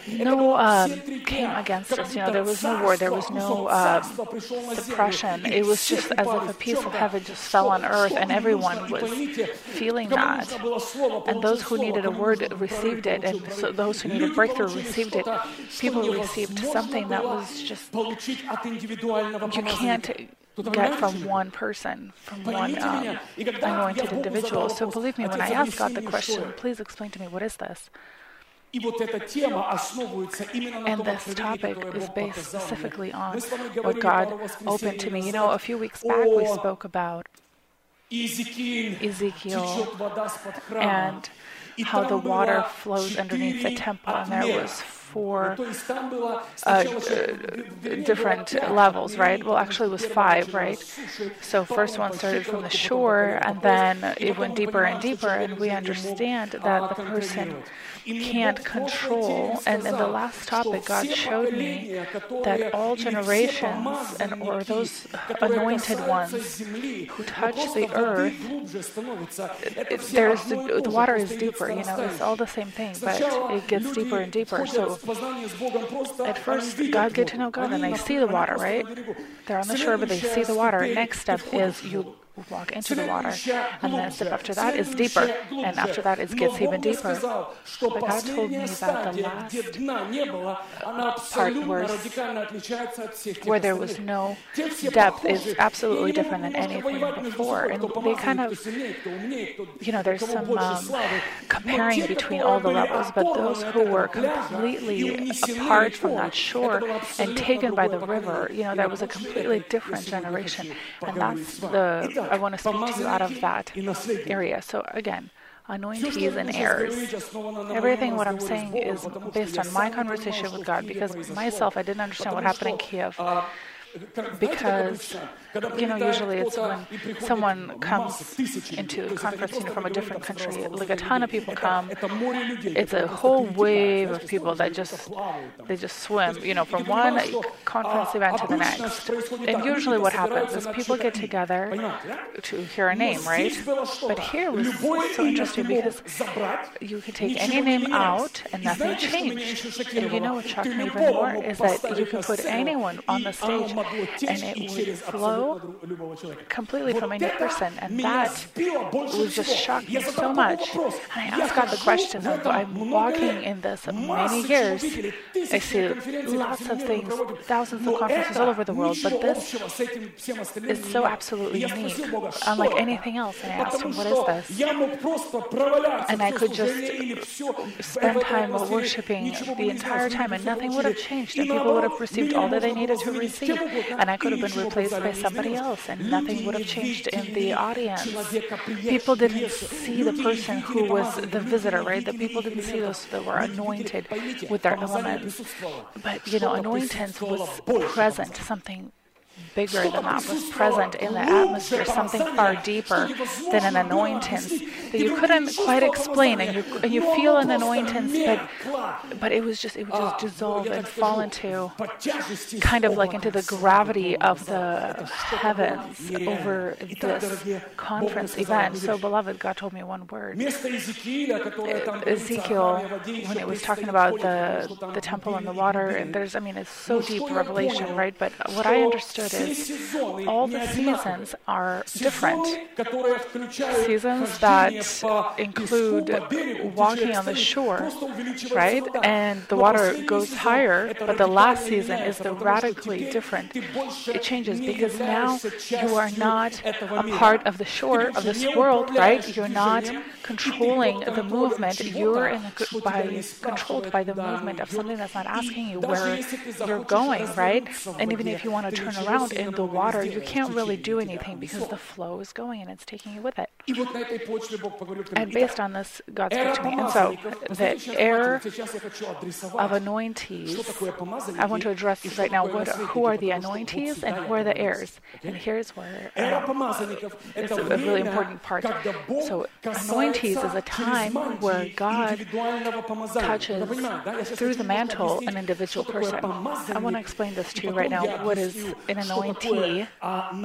no came against us. There was no war. There was no depression. It was just as if a piece of heaven just fell on earth, and everyone was feeling that. And those who needed a word Lord received it, and so those who needed breakthrough received it. People received something that was just, you can't get from one person, from one anointed individual. So believe me, when I ask God the question, please explain to me, what is this? And this topic is based specifically on what God opened to me. You know, a few weeks back we spoke about Ezekiel and how the water flows underneath the temple, and there was 4 different levels, right? Well, actually it was 5, right? So first one started from the shore, and then it went deeper and deeper, and we understand that the person can't control. And in the last topic, God showed me that all generations or those anointed ones who touch the earth, the water is deeper, you know, it's all the same thing, but it gets deeper and deeper. So at first, God get to know God, and they see the water, right? They're on the shore, but they see the water. Next step is you walk into the water, and then the step after that is deeper, and after that it gets even deeper. But God told me that the last part where there was no depth is absolutely different than anything before, and they kind of, you know, there's some comparing between all the levels, but those who were completely apart from that shore and taken by the river, you know, that was a completely different generation, and that's I want to speak to you out of that area. So again, anointees and heirs. Everything what I'm saying is based on my conversation with God, because myself, I didn't understand what happened in Kiev. Because, you know, usually it's when someone comes into a conference, you know, from a different country, like a ton of people come, it's a whole wave of people that just swim, you know, from one conference event to the next. And usually what happens is people get together to hear a name, right? But here was so interesting because you could take any name out and nothing changed. And you know what shocked me even more is that you could put anyone on the stage and it would flow completely from any person, and that was just shocked me so much. And I asked God the question of, I'm walking in this many years, I see lots of things, thousands of conferences all over the world, but this is so absolutely unique, unlike anything else. And I asked him, what is this? And I could just spend time worshiping the entire time, and nothing would have changed, and people would have received all that they needed to receive. And I could have been replaced by somebody else, and nothing would have changed in the audience. People didn't see the person who was the visitor, right? The people didn't see those that were anointed with their elements. But, you know, anointance was present, something bigger than that was present in the atmosphere, something far deeper than an anointance that you couldn't quite explain, and you feel an anointance, but it would just dissolve and fall into kind of like into the gravity of the heavens over this conference event. So, beloved, God told me one word. Ezekiel, when it was talking about the temple and the water, and it's so deep revelation, right? But what I understood is all the seasons are different. Seasons that include walking on the shore, right? And the water goes higher, but the last season is radically different. It changes because now you are not a part of the shore of this world, right? You're not controlling the movement. You're controlled by the movement of something that's not asking you where you're going, right? And even if you want to turn around in the water, you can't really do anything because the flow is going and it's taking you with it. And based on this, God spoke to me. And so the heir of anointees, I want to address this right now. Who are the anointees and who are the heirs? And here's where it's a really important part. So anointees is a time where God touches through the mantle an individual person. I want to explain this to you right now. What is an anointee?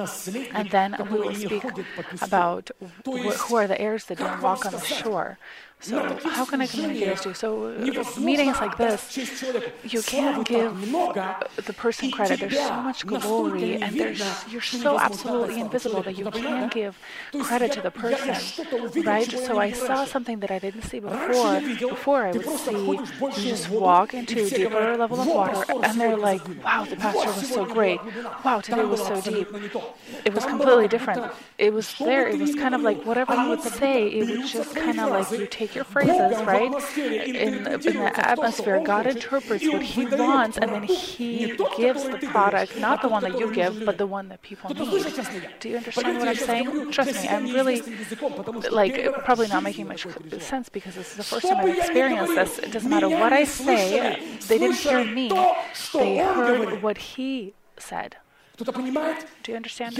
And then we will speak about who are the heirs that don't walk on the shore. So how can I communicate this to you? So meetings like this, you can't give the person credit. There's so much glory, and you're so absolutely invisible that you can't give credit to the person, right? So I saw something that I didn't see before. Before I would see you just walk into a deeper level of water, and they're like, wow, the pastor was so great. Wow, today was so deep. It was completely different. It was there. It was kind of like whatever you would say, it was just kind of like you take your phrases, right? In the atmosphere, God interprets what He wants, and then He gives the product, not the one that you give, but the one that people need. Do you understand what I'm saying? Trust me, I'm really, probably not making much sense because this is the first time I've experienced this. It doesn't matter what I say. They didn't hear me. They heard what He said. Do you understand?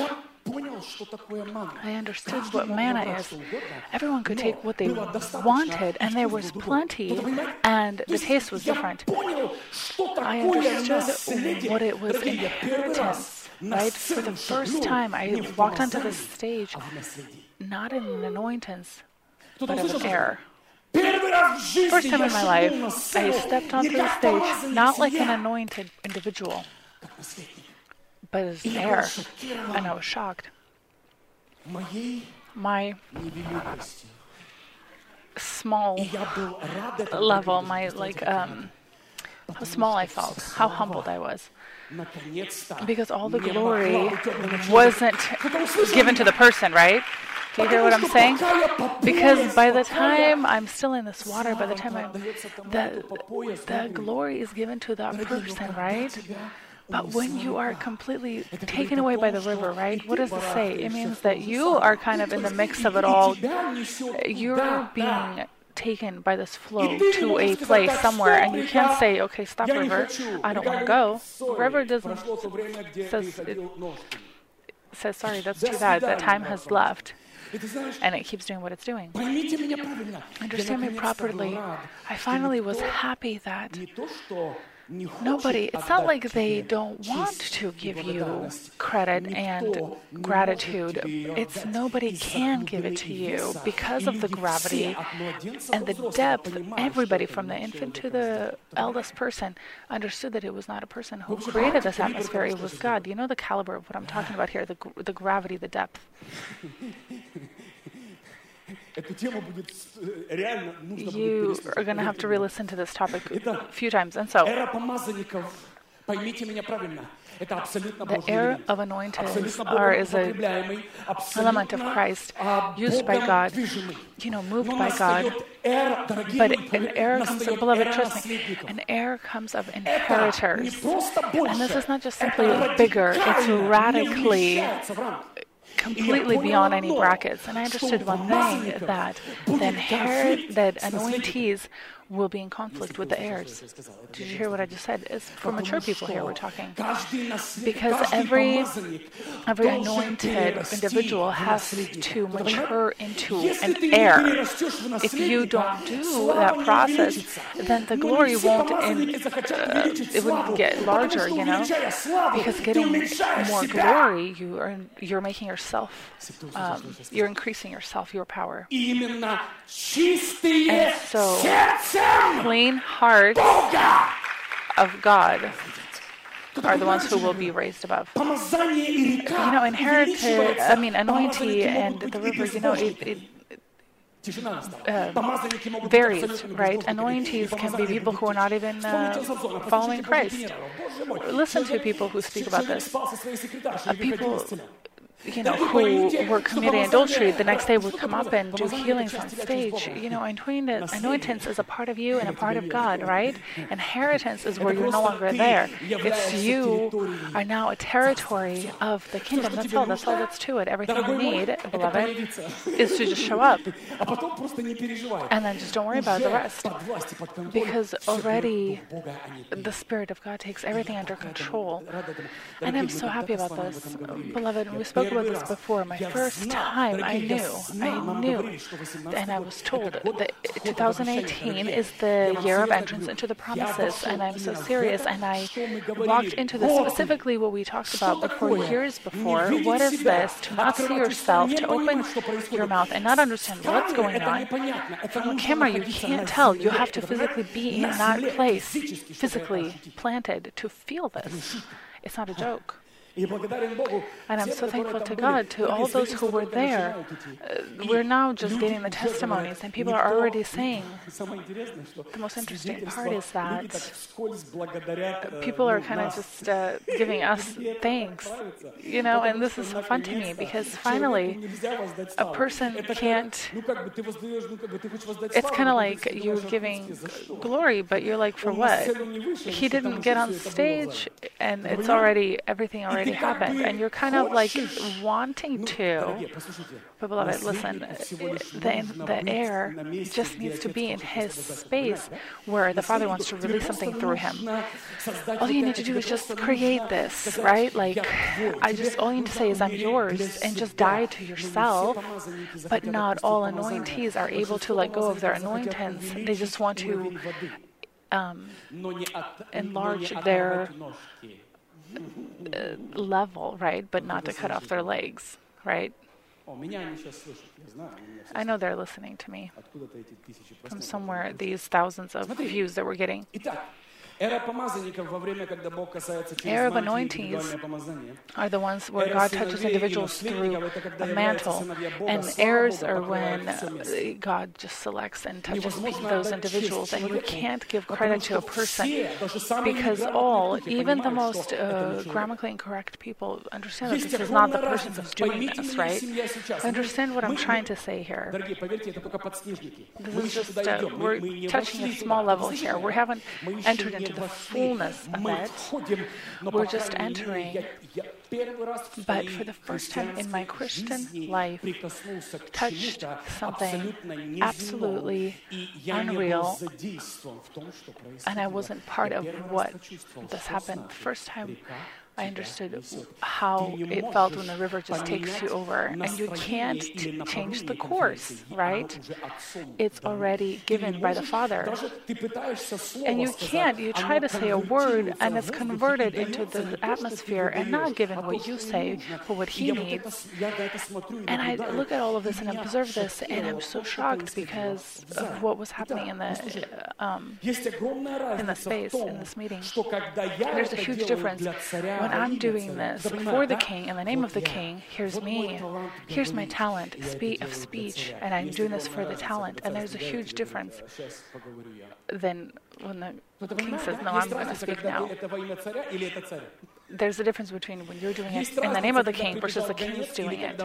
I understood what manna is. Everyone could take what they wanted, and there was plenty, and the taste was different. I understood what it was inheritance, right? For the first time, I walked onto the stage, not in an anointance, but of an heir. First time in my life, I stepped onto the stage, not like an anointed individual, but as an heir, and I was shocked. My small level, how small I felt, how humbled I was. Because all the glory wasn't given to the person, right? Do you hear what I'm saying? Because by the time I'm still in this water, by the time the glory is given to that person, right? But when you are completely taken away by the river, right? What does it say? It means that you are kind of in the mix of it all. You're being taken by this flow to a place somewhere, and you can't say, okay, stop, river, I don't want to go. River doesn't says, sorry, that's too bad, that time has left. And it keeps doing what it's doing. Understand me properly. I finally was happy that it's not like they don't want to give you credit and gratitude. It's nobody can give it to you because of the gravity and the depth. Everybody from the infant to the eldest person understood that it was not a person who created this atmosphere. It was God. You know the caliber of what I'm talking about here, the gravity, the depth. You are going to have to re-listen to this topic a few times. And so, the heir of anointed is an element of Christ used by God, moved by God. But an heir comes, beloved, trust me, an heir comes of inheritors. And this is not just simply bigger, it's radically completely beyond any brackets. And I understood one thing, that anointees will be in conflict with the heirs. Did you hear what I just said? It's for mature people here we're talking. Because every anointed individual has to mature into an heir. If you don't do that process, then the glory won't get larger, because getting more glory, you're making yourself, you're increasing yourself, your power. And so, clean hearts of God are the ones who will be raised above. Anointed, and the river, it varies, right? Anointees can be people who are not even following Christ. Listen to people who speak about this. People who were committing adultery, the next day would come up and do healings on stage. Anointance is a part of you and a part of God, right? Inheritance is where you're no longer there. It's you are now a territory of the kingdom. That's all that's to it. Everything you need, beloved, is to just show up. And then just don't worry about the rest. Because already the Spirit of God takes everything under control. And I'm so happy about this. Beloved, we spoke about this before. My first time I knew, and I was told that 2018 is the year of entrance into the promises, and I'm so serious, and I walked into this specifically what we talked about before, years before. What is this? To not see yourself, to open your mouth and not understand what's going on. From a camera, you can't tell. You have to physically be in that place, physically planted, to feel this. It's not a joke. And I'm so thankful to God, to all those who were there. We're now just getting the testimonies, and people are already saying, the most interesting part is that people are kind of just giving us thanks, and this is so fun to me, because finally a person can't, it's kind of like you're giving glory, but you're like, for what? He didn't get on stage, and it's already, everything already happened, and you're kind of like wanting to. But beloved, listen, the heir just needs to be in his space where the Father wants to release something through him. All you need to do is just create this, right? Like, all you need to say is, I'm yours, and just die to yourself. But not all anointees are able to let go of their anointings. They just want to enlarge their level, right? But not to cut off their legs, right? I know they're listening to me from somewhere, these thousands of views that we're getting. Era of anointings are the ones where God touches individuals through a mantle, and heirs are when God just selects and touches those individuals, and you can't give credit to a person, because even the most grammatically incorrect people understand that this is not the person who's doing this, right? Understand what I'm trying to say here. This is just, we're touching a small level here. We haven't entered into the fullness of it. We're just entering. But for the first time in my Christian life, touched something absolutely unreal, and I wasn't part of what this happened. The first time I understood how it felt when the river just takes you over, and you can't change the course, right? It's already given by the Father. And you can't. You try to say a word, and it's converted into the atmosphere and not given what you say, but what He needs. And I look at all of this and observe this, and I'm so shocked because of what was happening in the space, in this meeting. There's a huge difference. When I'm doing this for the King, in the name of the King, here's me, here's my talent of speech, and I'm doing this for the talent. And there's a huge difference than when the King says, no, I'm going to speak now. There's a difference between when you're doing it in the name of the King versus the King's doing it.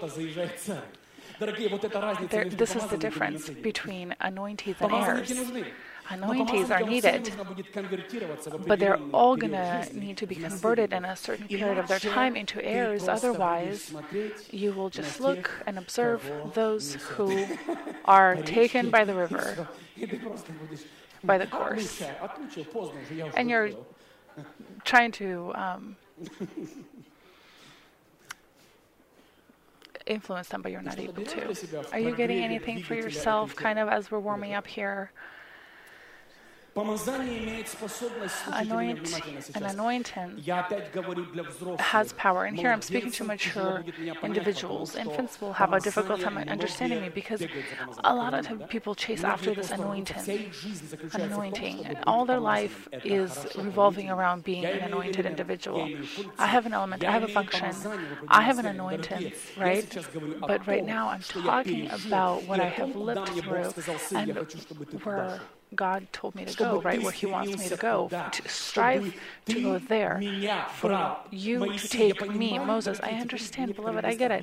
This is the difference between anointees and heirs. Anointees are needed, but they're all going to need to be converted in a certain period of their time into heirs. Otherwise, you will just look and observe those who are taken by the river, by the course. And you're trying to influence them, but you're not able to. Are you getting anything for yourself, kind of, as we're warming up here? An anointing has power. And here I'm speaking to mature individuals. Infants will have a difficult time understanding me because a lot of people chase after this anointing. All their life is revolving around being an anointed individual. I have an element, I have a function, I have an anointing, right? But right now I'm talking about what I have lived through and where God told me to go, right, where He wants me to go, to strive to go there, for you to take me, Moses. I understand, beloved, I get it.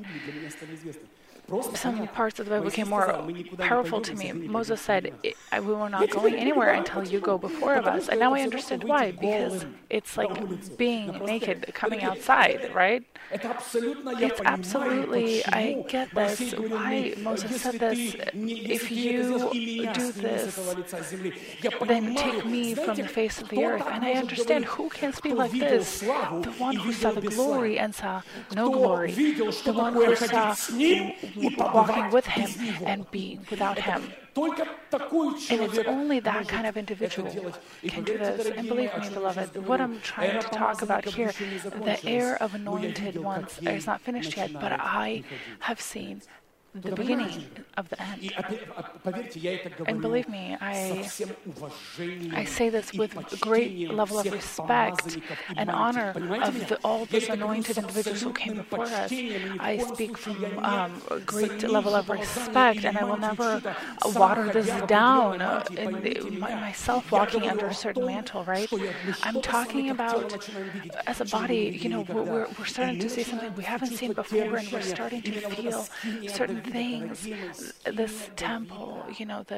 Some parts of the Bible became more powerful to me. Moses said, we were not going anywhere until you go before of us. And now I understood why, because it's like being naked, coming outside, right? It's absolutely, I get this, why Moses said this. If you do this, then take me from the face of the earth. And I understand who can speak like this. The one who saw the glory and saw no glory. The one who saw walking with him and being without him. And it's only that kind of individual can do this. And believe me, beloved, what I'm trying to talk about here, the era of anointed ones is not finished yet, but I have seen the beginning of the end. And believe me, I say this with a great level of respect and honor of all those anointed individuals who came before us. I speak from a great level of respect, and I will never water this down in myself walking under a certain mantle, right? I'm talking about, as a body, we're starting to see something we haven't seen before, and we're starting to feel certain things. This temple,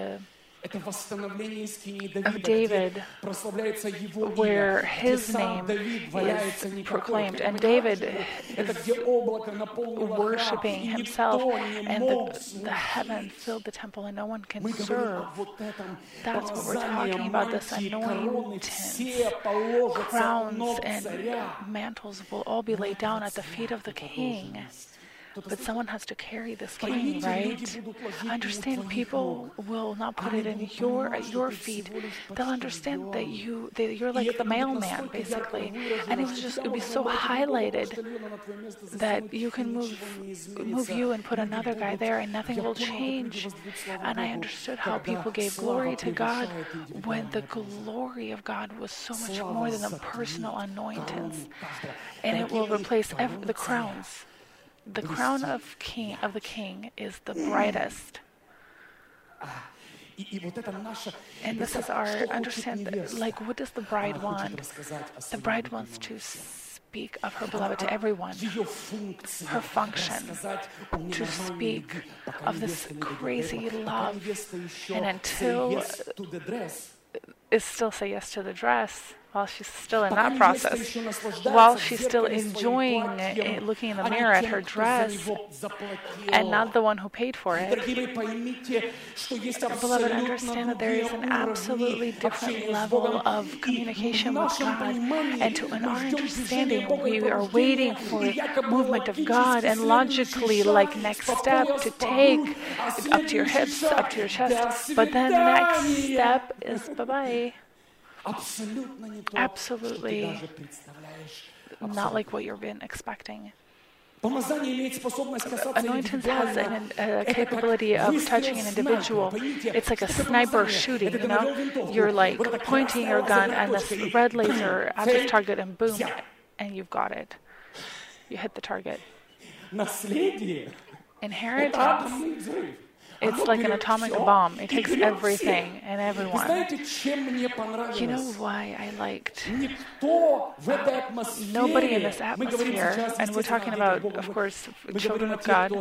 of David, where his name is proclaimed, and David is worshiping himself, and the heaven filled the temple, and no one can serve. That's what we're talking about. This anointings, crowns, and mantles will all be laid down at the feet of the King. But someone has to carry this king, right? Understand, people will not put it in at your feet. They'll understand that you're like the mailman, basically. And it would be so highlighted that you can move you and put another guy there, and nothing will change. And I understood how people gave glory to God when the glory of God was so much more than the personal anointings. And it will replace the crowns. The crown of the king is the brightest. And this is our understand, what does the bride want? The bride wants to speak of her beloved to everyone. Her function, to speak of this crazy love. And until is still say yes to the dress, while she's still in that process, while she's still enjoying looking in the mirror at her dress and not the one who paid for it. Beloved, understand that there is an absolutely different level of communication with God, and in our understanding, we are waiting for the movement of God, and logically, next step to take up to your hips, up to your chest, but then next step is bye-bye. Absolutely not like what you've been expecting. Anointings has a capability of touching an individual. It's like a sniper shooting, You're pointing your gun and this red laser at this target, and boom, and you've got it. You hit the target. Inheritance. It's like an atomic bomb. It takes everything and everyone. You know why I liked nobody in this atmosphere, and we're talking about, of course, children of God.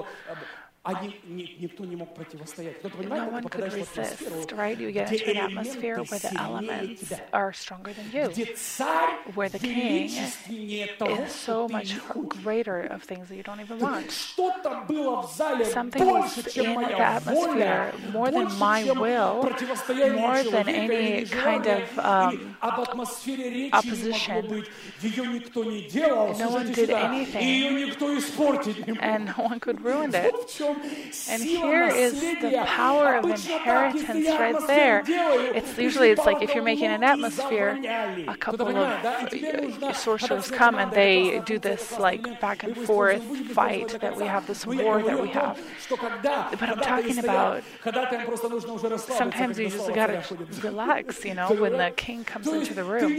No one could resist, right? You get into an atmosphere where the elements are stronger than you, where the king is so much greater of things that you don't even want. Something was in the atmosphere more than my will, more than any kind of opposition. No one did anything, and no one could ruin it. And here is the power of inheritance right there. It's like if you're making an atmosphere, a couple of sorcerers come and they do this back and forth fight that we have, this war that we have. But I'm talking about sometimes you just gotta relax, when the king comes into the room.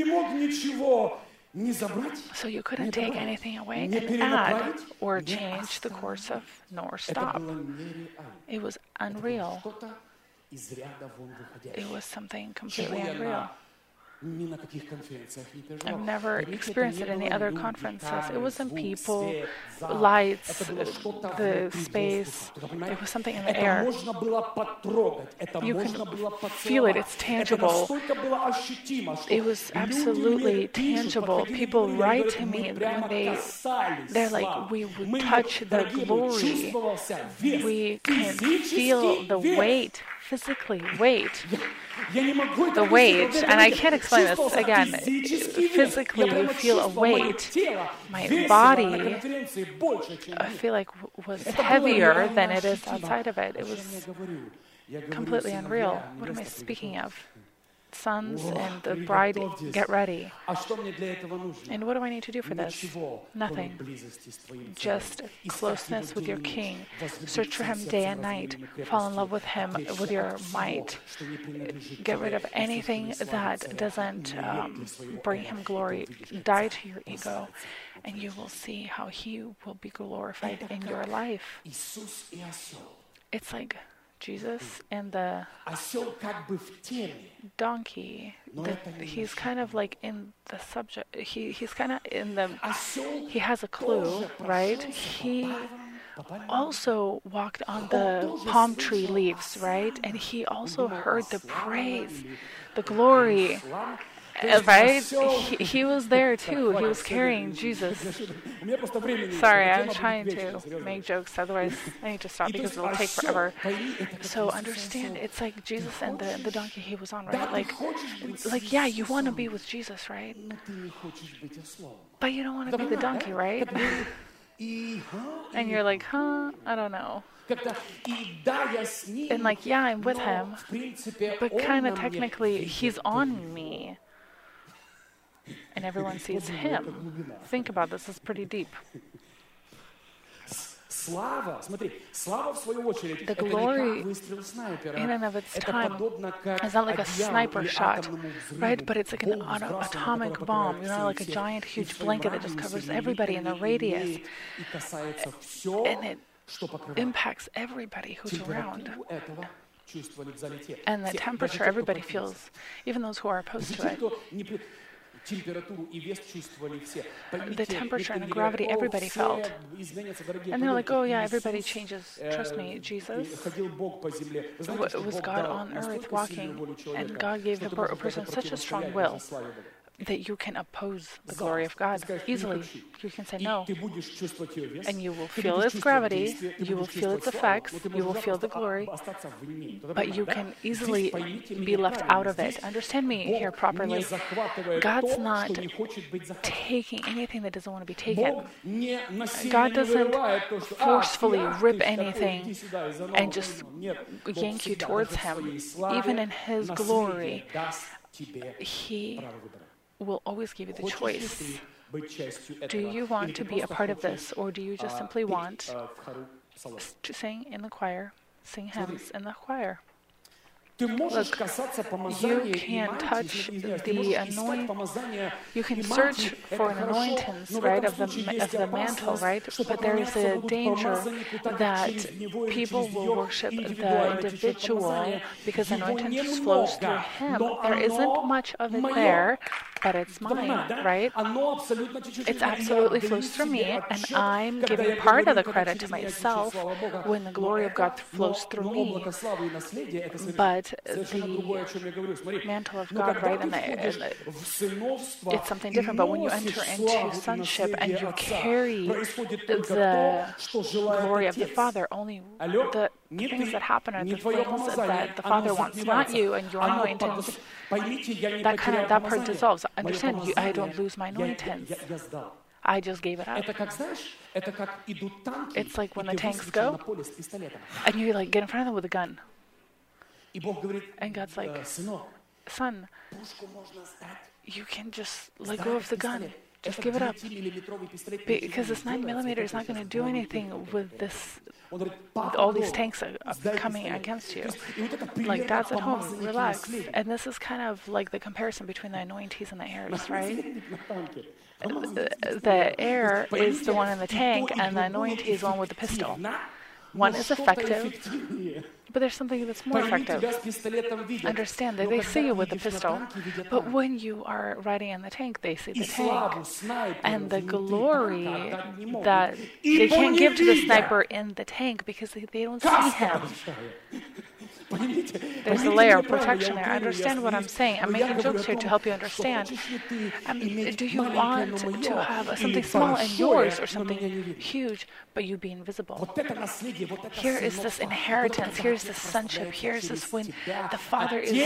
So you couldn't take anything away and add or change the course of nor stop. It was unreal. It was something completely unreal. I've never experienced it in any other conferences. It wasn't people, lights, the space. It was something in the air. You can feel it. It's tangible. It was absolutely tangible. People write to me when they're like, we would touch the glory. We can feel the weight physically weight. The The weight, and I can't explain this again. Physically, you feel a weight. My body, I feel like, was heavier than it is outside of it. It was completely unreal. What am I speaking of? Sons and the bride, get ready. And what do I need to do for this? Nothing. Just closeness with your King. Search for him day and night. Fall in love with him with your might. Get rid of anything that doesn't bring him glory. Die to your ego, and you will see how he will be glorified in your life. It's like Jesus and the donkey. He's kind of like in the subject. He's kind of in the. He has a clue, right? He also walked on the palm tree leaves, right? And he also heard the praise, the glory. Right? He was there too. He was carrying Jesus. Sorry, I'm trying to make jokes. Otherwise, I need to stop because it'll take forever. So understand, it's like Jesus and the donkey he was on, right? Like yeah, you want to be with Jesus, right? But you don't want to be the donkey, right? And you're like, I don't know. And like, yeah, I'm with him, but kind of technically, he's on me. And everyone sees him. Think about this, it's pretty deep. The glory in and of its time is not like a sniper shot, right? But it's like an atomic bomb, like a giant, huge blanket that just covers everybody in the radius. And it impacts everybody who's around. And the temperature everybody feels, even those who are opposed to it. The temperature and the gravity everybody felt. And they're like, oh yeah, everybody changes. Trust me, Jesus was God on earth walking, and God gave the person such a strong will that you can oppose the glory of God easily. You can say no. And you will feel its gravity, you will feel its effects, you will feel the glory, but you can easily be left out of it. Understand me here properly. God's not taking anything that doesn't want to be taken. God doesn't forcefully rip anything and just yank you towards him. Even in his glory, he will always give you the choice. Do you want to be a part of this, or do you just simply want to sing in the choir, sing hymns in the choir? Look, you can touch the anointing. You can search for an anointings, right, of the mantle, right? But there is a danger that people will worship the individual because anointings flows through him. There isn't much of it there, but it's mine, right? It absolutely flows through me, and I'm giving part of the credit to myself when the glory of God flows through me. But the mantle of God, right, and it's something different. But when you enter into sonship and you carry the glory of the Father, only the things that happen are the things that the Father wants, not you and your anointings. That part dissolves. Understand, I don't lose my anointings. I just gave it up. It's like when the tanks go, and you like get in front of them with a gun. And God's like, son, you can just let go of the gun. Just give it up. Because this 9mm is not going to do anything with this, with all these tanks coming against you. Like, Dad's at home, relax. And this is kind of like the comparison between the anointees and the heirs, right? The heir is the one in the tank, and the anointee is the one with the pistol. One is effective, but there's something that's more effective. Understand that they see you with the pistol, but when you are riding in the tank, they see the tank. And the glory that they can't give to the sniper in the tank because they don't see him. There's a layer of protection there. Understand what I'm saying. I'm making jokes here to help you understand. Do you want to have something small and yours or something huge, but you be invisible? Here is this inheritance. Here's this sonship. Here's this when the Father is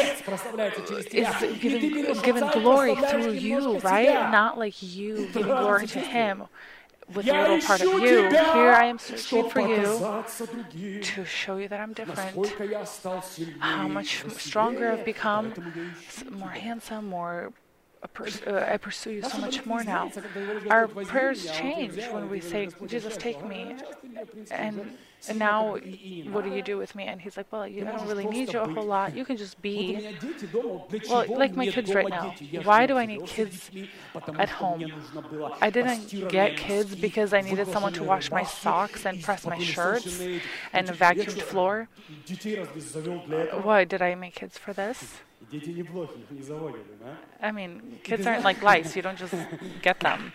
given glory through you, right? Not like you giving glory to Him with a little part of you. Here I am searching for you to show you that I'm different, how much stronger I've become, more handsome, more I pursue you so much more now. Our prayers change when we say, Jesus, take me. And now, what do you do with me? And He's like, well, I don't really need you a whole lot. You can just be. Well, like my kids right now. Why do I need kids at home? I didn't get kids because I needed someone to wash my socks and press my shirts and vacuum the floor. Why did I make kids for this? I mean, kids aren't like lice. You don't just get them.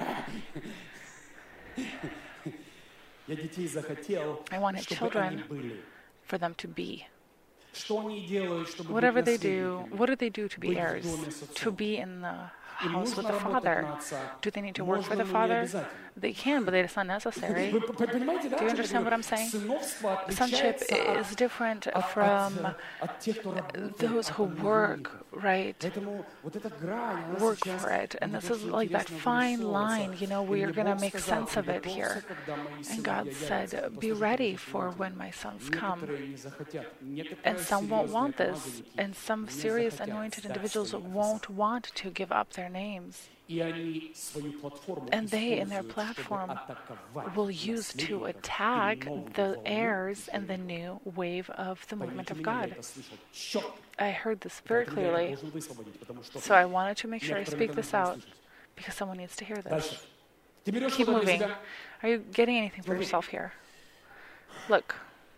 I wanted children for them to be. Whatever they do, what do they do to be heirs? To be in the house with the Father. Do they need to work for the Father? They can, but it's not necessary. Do you understand what I'm saying? Sonship is different from those who work, right? Work for it. And this is like that fine line, we are going to make sense of it here. And God said, be ready for when my sons come. And some won't want this. And some serious anointed individuals won't want to give up their names. And they, in their platform, will use to attack the heirs and the new wave of the movement of God. I heard this very clearly, so I wanted to make sure I speak this out, because someone needs to hear this. Keep moving. Are you getting anything for yourself here? Look.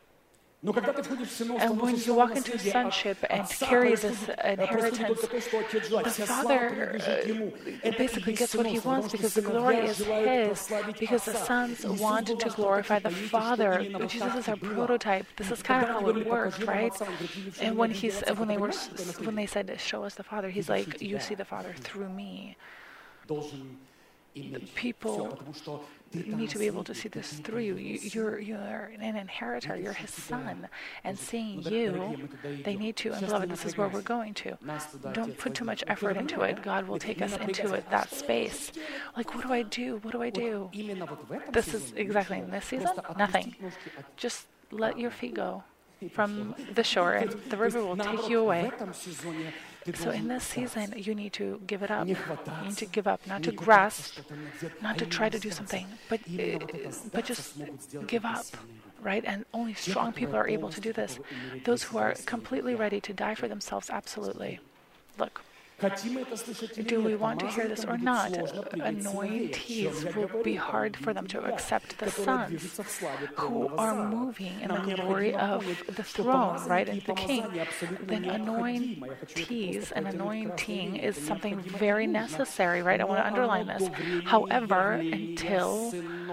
And when you walk into sonship and carry this inheritance, the Father basically gets what He wants, because the glory is His, because the sons want to glorify the Father. Jesus is our prototype. This is kind of how it worked, right? And when they said, show us the Father, He's like, you see the Father through me. People need to be able to see this through you. You're an inheritor. You're His son. And seeing you, they need to. And beloved, this is where we're going to. Don't put too much effort into it. God will take us into it, that space. Like, what do I do? What do I do? This is exactly in this season, nothing. Just let your feet go from the shore, and the river will take you away. So in this season, you need to give it up. You need to give up, not to grasp, not to try to do something, but just give up, right? And only strong people are able to do this. Those who are completely ready to die for themselves, absolutely. Look. Do we want to hear this or not? Anointees will be hard for them to accept the sons who are moving in the glory of the throne, right, and the king. Then anointees and anointing is something very necessary, right? I want to underline this. However, until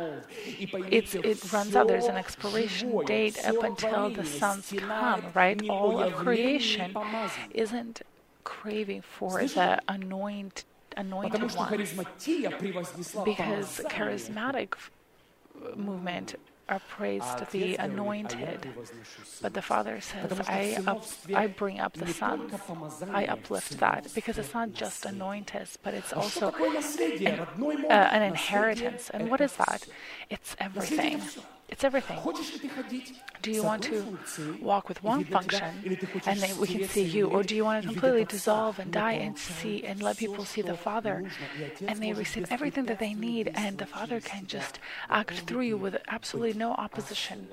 it runs out, there's an expiration date up until the sons come, right? All of creation isn't craving for the anointed ones, because charismatic movement are praised the anointed, but the Father says, I bring up the sons. I uplift that, because it's not just anointed, but it's also an inheritance. And what is that? It's everything. It's everything. Do you want to walk with one function and then we can see you? Or do you want to completely dissolve and die and let people see the Father, and they receive everything that they need, and the Father can just act through you with absolutely no opposition?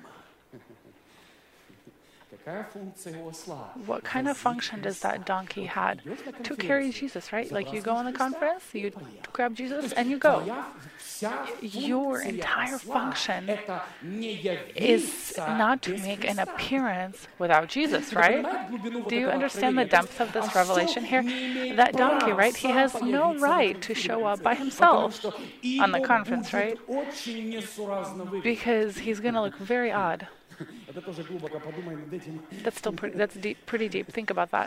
What kind of function does that donkey had? To carry Jesus, right? Like, you go on the conference, you grab Jesus, and you go. Your entire function is not to make an appearance without Jesus, right? Do you understand the depth of this revelation here? That donkey, right? He has no right to show up by himself on the conference, right? Because he's going to look very odd. Это тоже глубоко подумай над этим. That's still pretty deep. Think about that.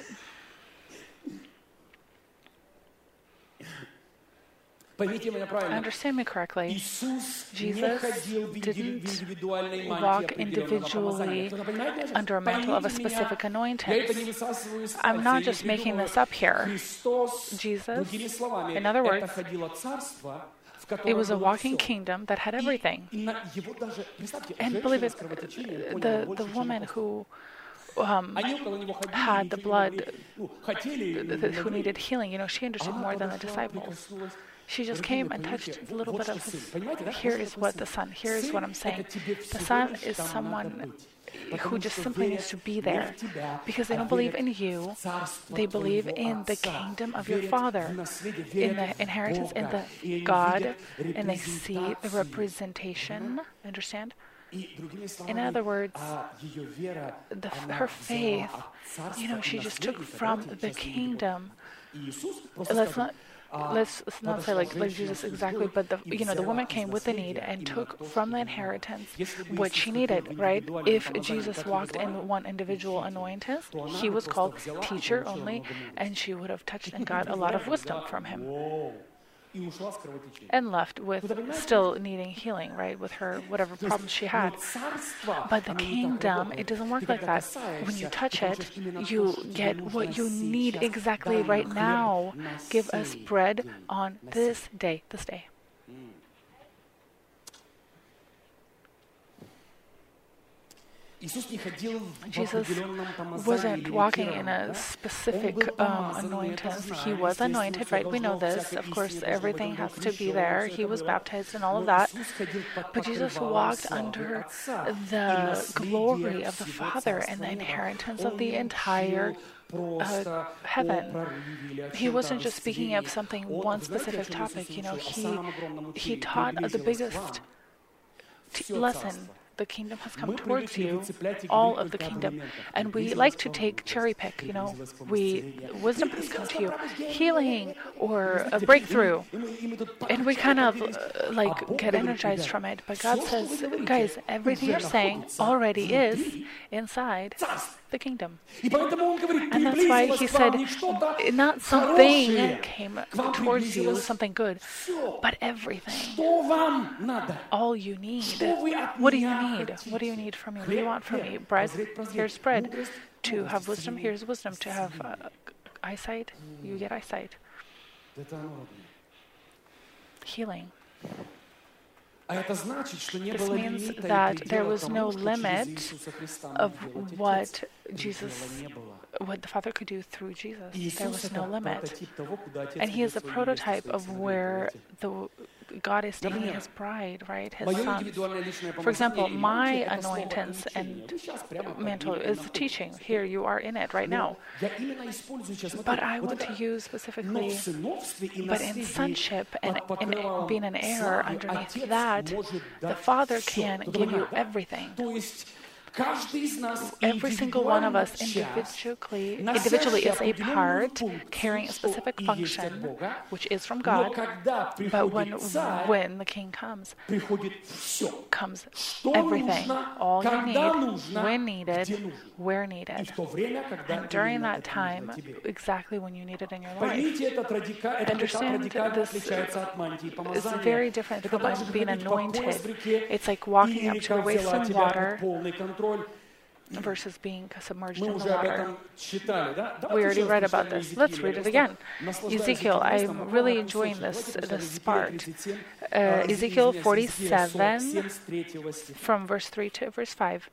Поймите меня правильно. Understand me correctly. Иисус не Jesus ходил в индивидуальной didn't мантии walk определенного помазания. individually Кто-то понимает меня? under a mantle of a Поймите меня, specific я это anointing. не высасываю из I'm пальца, not я just не making придумываю. this up here. Христос, Jesus, другими словами, in other это words, ходило царство, в It котором was a было walking все. kingdom that had everything. И на его даже, представьте, And believe женщина it, с кровотечением поняла the больше, чем woman апостол. who Они около него ходили, had the ничего не blood, говорили. Ну, хотели, who могли. needed healing, she understood Она more than the подошла, disciples. прикоснулась. She just Дорогие came мои, and touched поймите, a little вот bit что of сын. his. Понимаете, да? Here Вот is что what сын. the son. Here is what I'm Сын — saying. это тебе The всего son лишь is там надо someone быть. who Потому just что simply верят needs to be не there в тебя, because they а don't believe верят in в you. царство They believe твоего in the Отца, kingdom of your верят Father, в наследие, in верят the в inheritance, in Бога, и the они God, видят and they see the репрезентацию. representation. Understand? И другими In словами, other words, ее вера, она her взяла faith, от царства и she just took наследника. from Давайте the сейчас не будем. kingdom. И Иисус, просто Let's скажем, let's not say like подошла Jesus женщина с exactly, судьей but the и the взяла woman из came with the need наследия and именно took то, from что the ей надо. inheritance Если бы what Иисус she ходил needed, в right? индивидуальном If помазании, Jesus как его walked звали, in one individual учитель, anointing, то она he бы was просто called взяла и teacher получила only, много мудрости. and she would have touched and got a lot of wisdom from him. Воу. И ушла с кровотечением. And left with still needing healing, right? With her whatever problems she had. But the kingdom, it doesn't work like that. When you touch it, you get what you need exactly right now. Give us bread on this day, this day. Jesus wasn't walking in a specific anointing. He was anointed, right? We know this. Of course, everything has to be there. He was baptized and all of that. But Jesus walked under the glory of the Father and the inheritance of the entire heaven. He wasn't just speaking of something, one specific topic. He taught the biggest lesson. The kingdom has come towards you, all of the kingdom. And we like to take cherry pick, wisdom has come to you, healing or a breakthrough. And we kind of get energized from it. But God says, guys, everything you're saying already is inside the kingdom. And that's why he said, not something came towards you, something good, but everything. All you need. What do you need? What do you need from me? What do you want from me? Bread? Here's bread. To have wisdom? Here's wisdom. To have eyesight? You get eyesight. Healing. This means that there was no limit of what the Father could do through Jesus. There was no limit. And he is a prototype of where God is taking his bride, right? His son. For example, my anointings and mantle is teaching. Here you are in it right now. But I want to use specifically, but in sonship and in being an heir underneath that, the Father can give you everything. Every single one of us individually is a part carrying a specific function, which is from God. But when the King comes everything, all you need, when needed, where needed. And during that time, exactly when you need it in your life. Understand this is very different from being anointed. It's like walking up to your waist in water versus being submerged in the water. We already read about this. Let's read it again. Ezekiel, I'm really enjoying this part. Ezekiel 47, from verse 3 to verse 5.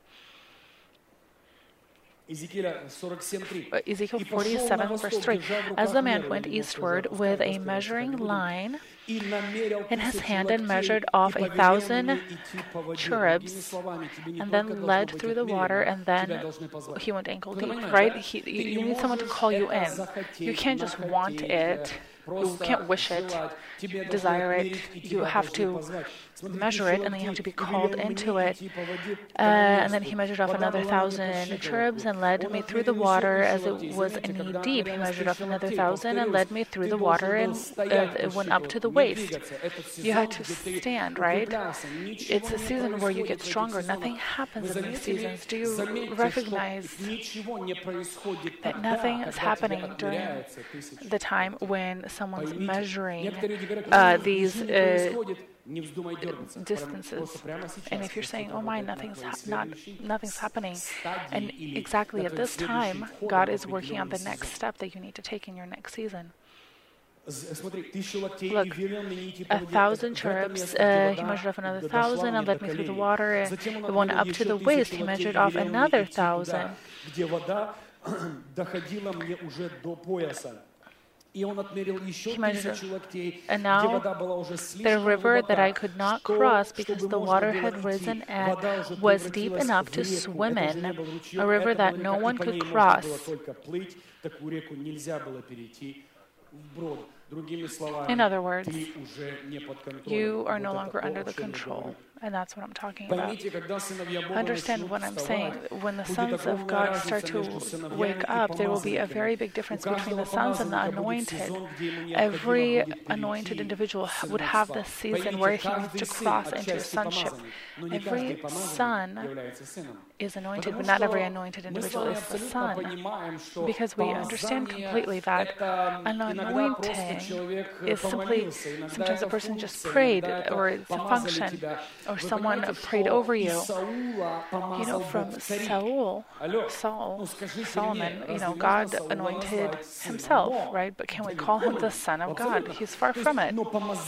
Ezekiel 47, verse 3. As the man went eastward with a measuring line in his hand and measured off 1,000 cherubs, and then led through the water, and then he went ankle deep, right? You need someone to call you in. You can't just want it. You can't wish it, desire it. You have to measure it, and then you have to be called into it. And then he measured off another 1,000 cherubs and led me through the water as it was knee deep. He measured off another 1,000 and led me through the water, and it went up to the waist. You had to stand, right? It's a season where you get stronger. Nothing happens in these seasons. Do you recognize that nothing is happening during the time when someone's measuring these distances? And if you're saying, oh my, nothing's happening, and exactly at this time God is working on the next step that you need to take in your next season. Look, 1,000 cherubs, he measured off another 1,000 and led me through the water, and it went up to the waist. He measured off another 1,000. He measured, and now the river that I could not cross because the water had risen and was deep enough to swim in, a river that no one could cross. In other words, you are no longer under the control. And that's what I'm talking about. Understand what I'm saying. When the sons of God start to wake up, there will be a very big difference between the sons and the anointed. Every anointed individual would have this season where he needs to cross into sonship. Every son is anointed, but not every anointed individual is the son. Because we understand completely that an anointing is simply, sometimes a person just prayed, or it's a function, or someone prayed over you. You know, from Solomon, God anointed himself, right? But can we call him the Son of God? He's far from it.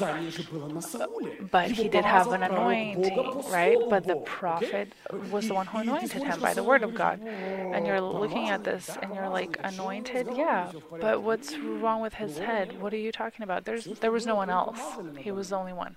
But he did have an anointing, right? But the prophet was the one who anointed him by the word of God. And you're looking at this and you're like, anointed? Yeah. But what's wrong with his head? What are you talking about? There was no one else. He was the only one.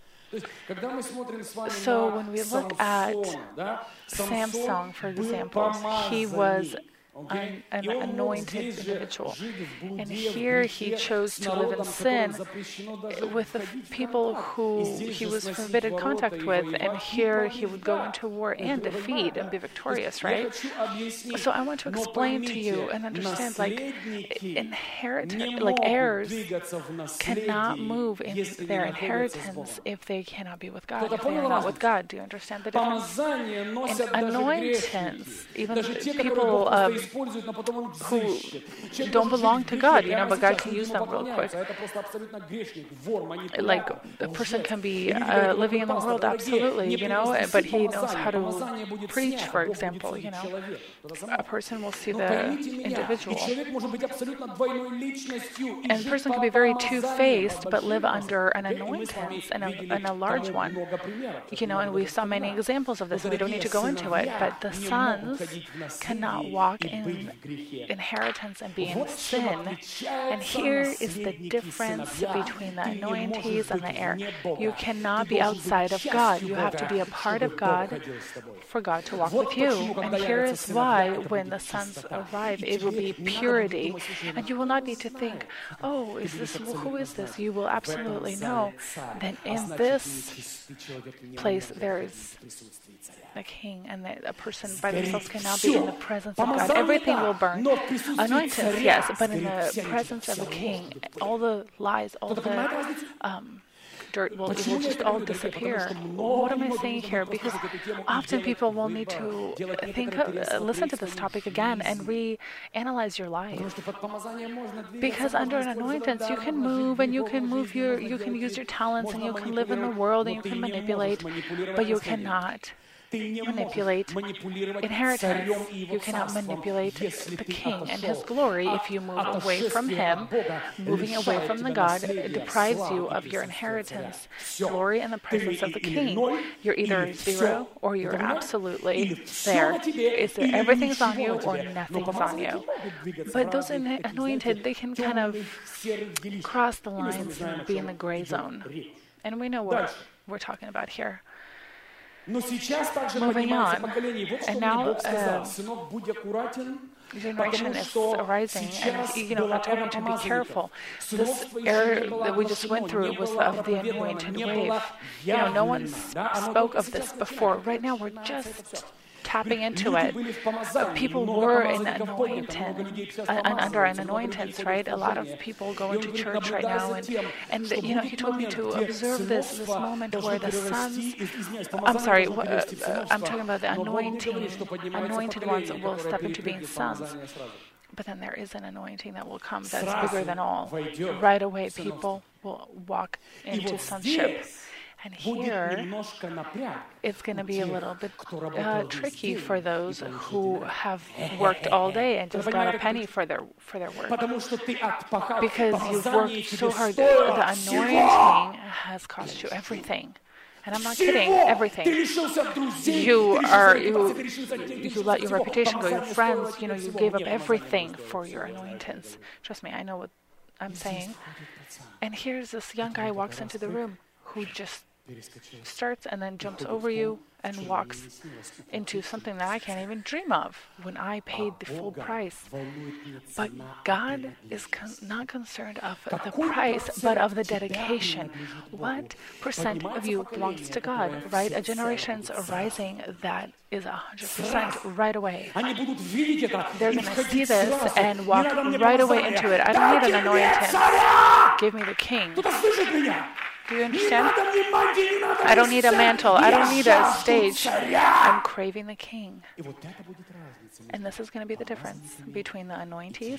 So when we look at Samson, for example, he was an anointed individual. And here he chose to live in sin with the people who he was forbidden contact with, and here he would go into war and defeat and be victorious, right? So I want to explain to you and understand, heirs cannot move in their inheritance if they cannot be with God, if they are not with God. Do you understand the difference? In anointings, even people who don't belong to God, but God can use them real quick. Like a person can be living in the world, absolutely, but he knows how to preach, for example, A person will see the individual. And a person can be very two-faced, but live under an anointing and a large one. And we saw many examples of this. We don't need to go into it, but the sons cannot walk in inheritance and be in sin. And here is the difference between the anointees and the heir. You cannot be outside of God. You have to be a part of God for God to walk with you. And here is why when the sons arrive, it will be purity. And you will not need to think, who is this? You will absolutely know that in this place there is a king, and that a person by themselves cannot be in the presence of God. Everything will burn. Anointings, yes, but in the presence of a king, all the lies, all the dirt will just all disappear. What am I saying here? Because often people will need to listen to this topic again and reanalyze your life. Because under an anointance, you can move and you can use your talents and you can live in the world and you can manipulate, but you cannot manipulate inheritance. You cannot manipulate the king and his glory. If you move away from him, moving away from the God deprives you of your inheritance, glory, and the presence of the king. You're either zero or you're absolutely there. Everything's on you or nothing's on you. But those anointed, they can kind of cross the lines and be in the gray zone. And we know what we're talking about here. Но сейчас также Moving поднимается on. поколение. Вот что And мне now, Бог сказал. Сынок, будь аккуратен, generation потому is что arising, and сейчас you know, была God told эра me to be помазанников. careful. Сынов This в твоей era жизни не было that we just оглашено, went through не was было of the проповедовано, anointed не wave. было You know, no one явлено. Да? Оно spoke только of this сейчас before. начинается. Right now, we're Начинается это just всё. tapping into Люди it. были в помазании, People много were in помазанников поднято, много людей anointing, сейчас and under an помазываются, много людей anointance, ходят right? в A lot of служение. people И go он into говорит, church right наблюдай now, за тем, and что you know, he будет told me момент, to где observe this сыновство moment должно where the перерасти, sons, извиняюсь, I'm помазание sorry, должно перерасти в I'm сыновство, talking about the но Бог мне говорит, что поднимается anointed ones поколение, will которое step into being перепрыгнет sons. помазание сразу. But then there is an anointing that will come that's Сразу bigger than all. войдет Right away, в сыновство. people will walk И into вот sonship. здесь And будет here, немножко напряг it's going to у be a тех, little bit кто работал весь tricky день for и those получил who деньги. have worked all day and just got a понимаете, penny for their work. Потому что ты отпахал Because you've помазание worked тебе so hard, стоило the всего. anointing has cost you everything. And I'm not kidding, Всего! Ты everything. лишился друзей, You ты are лишился репутации, ты лишился you let your всего. reputation go, your Помазание friends, стоило you know, тебе you всего. gave up Мне помазание everything стоило for your всего. anointings. Trust me, I know what I'm saying. And here's this young guy walks into the room who just starts and then jumps over you and walks into something that I can't even dream of when I paid the full price. But God is not concerned of the price, but of the dedication. What percent of you belongs to God, right? A generation's arising that is 100% right away. Они будут видеть это They're и going to see входить this сразу. and Не walk надо мне right away помазания. into it. I don't need Дайте an мне anointing. царя! Give me the king. Кто-то слышит меня? Do you Не understand? надо мне мантии, не надо I don't мне need a сцены. mantle. I Я don't need a жажду stage. царя. I'm craving the king. И вот это будет разница. And this is going to be the difference between the anointees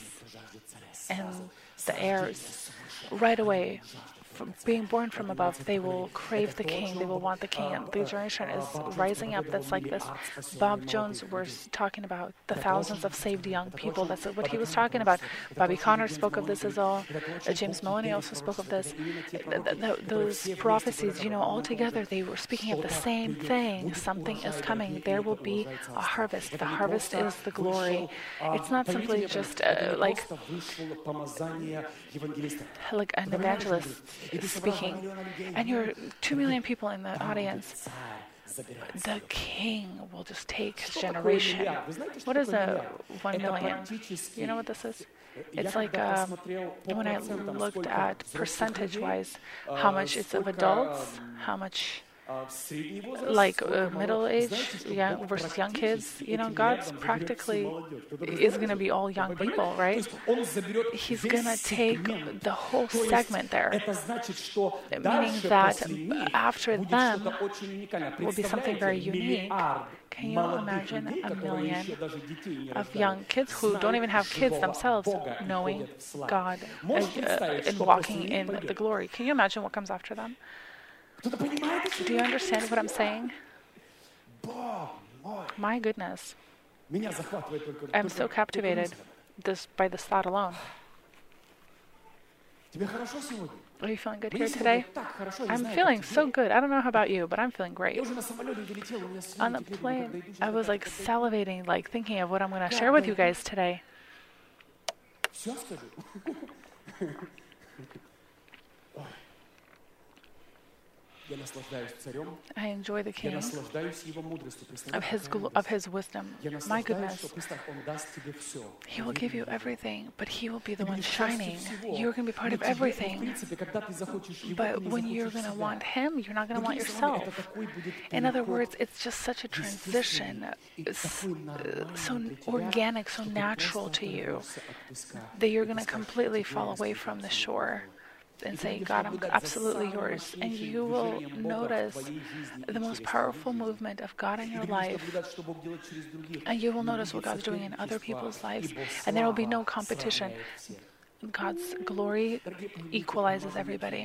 and the heirs. Right away, being born from above, they will crave the king. They will want the king. And the generation is rising up that's like this. Bob Jones was talking about the thousands of saved young people. That's what he was talking about. Bobby Connor spoke of this as well. James Maloney also spoke of this. Those prophecies, you know, all together, they were speaking of the same thing. Something is coming. There will be a harvest. The harvest is the glory. It's not simply just like an evangelist speaking, and you're 2 million people in the audience. The king will just take his generation. What is a 1 million? You know what this is? It's like when I looked at percentage-wise, how much it's of adults, how much like middle age young versus young kids. You know, God's practically is going to be all young people, right? He's going to take the whole segment there, meaning that after them will be something very unique. Can you imagine 1 million of young kids who don't even have kids themselves knowing God and walking in the glory? Can you imagine what comes after them? Do you understand what I'm saying? My goodness. I'm so captivated by this thought alone. Are you feeling good here today? I'm feeling so good. I don't know how about you, but I'm feeling great. On the plane, I was like salivating, like thinking of what I'm going to share with you guys today. I enjoy the King of his wisdom. My goodness, He will give you everything, but He will be the one shining. You're going to be part of everything. But when you're going to want Him, you're not going to want yourself. In other words, it's just such a transition, so organic, so natural to you, that you're going to completely fall away from the shore and say, God, I'm absolutely yours. And you will notice the most powerful movement of God in your life. And you will notice what God's doing in other people's lives. And there will be no competition. God's glory equalizes everybody.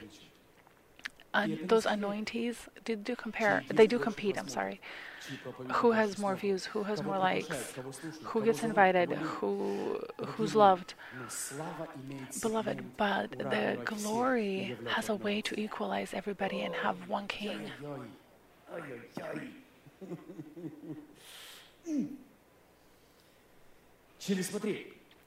Those anointees, they do compete, I'm sorry. Who has more views? Who has more likes? Who gets invited? Who's loved? Beloved, but the glory has a way to equalize everybody and have one king.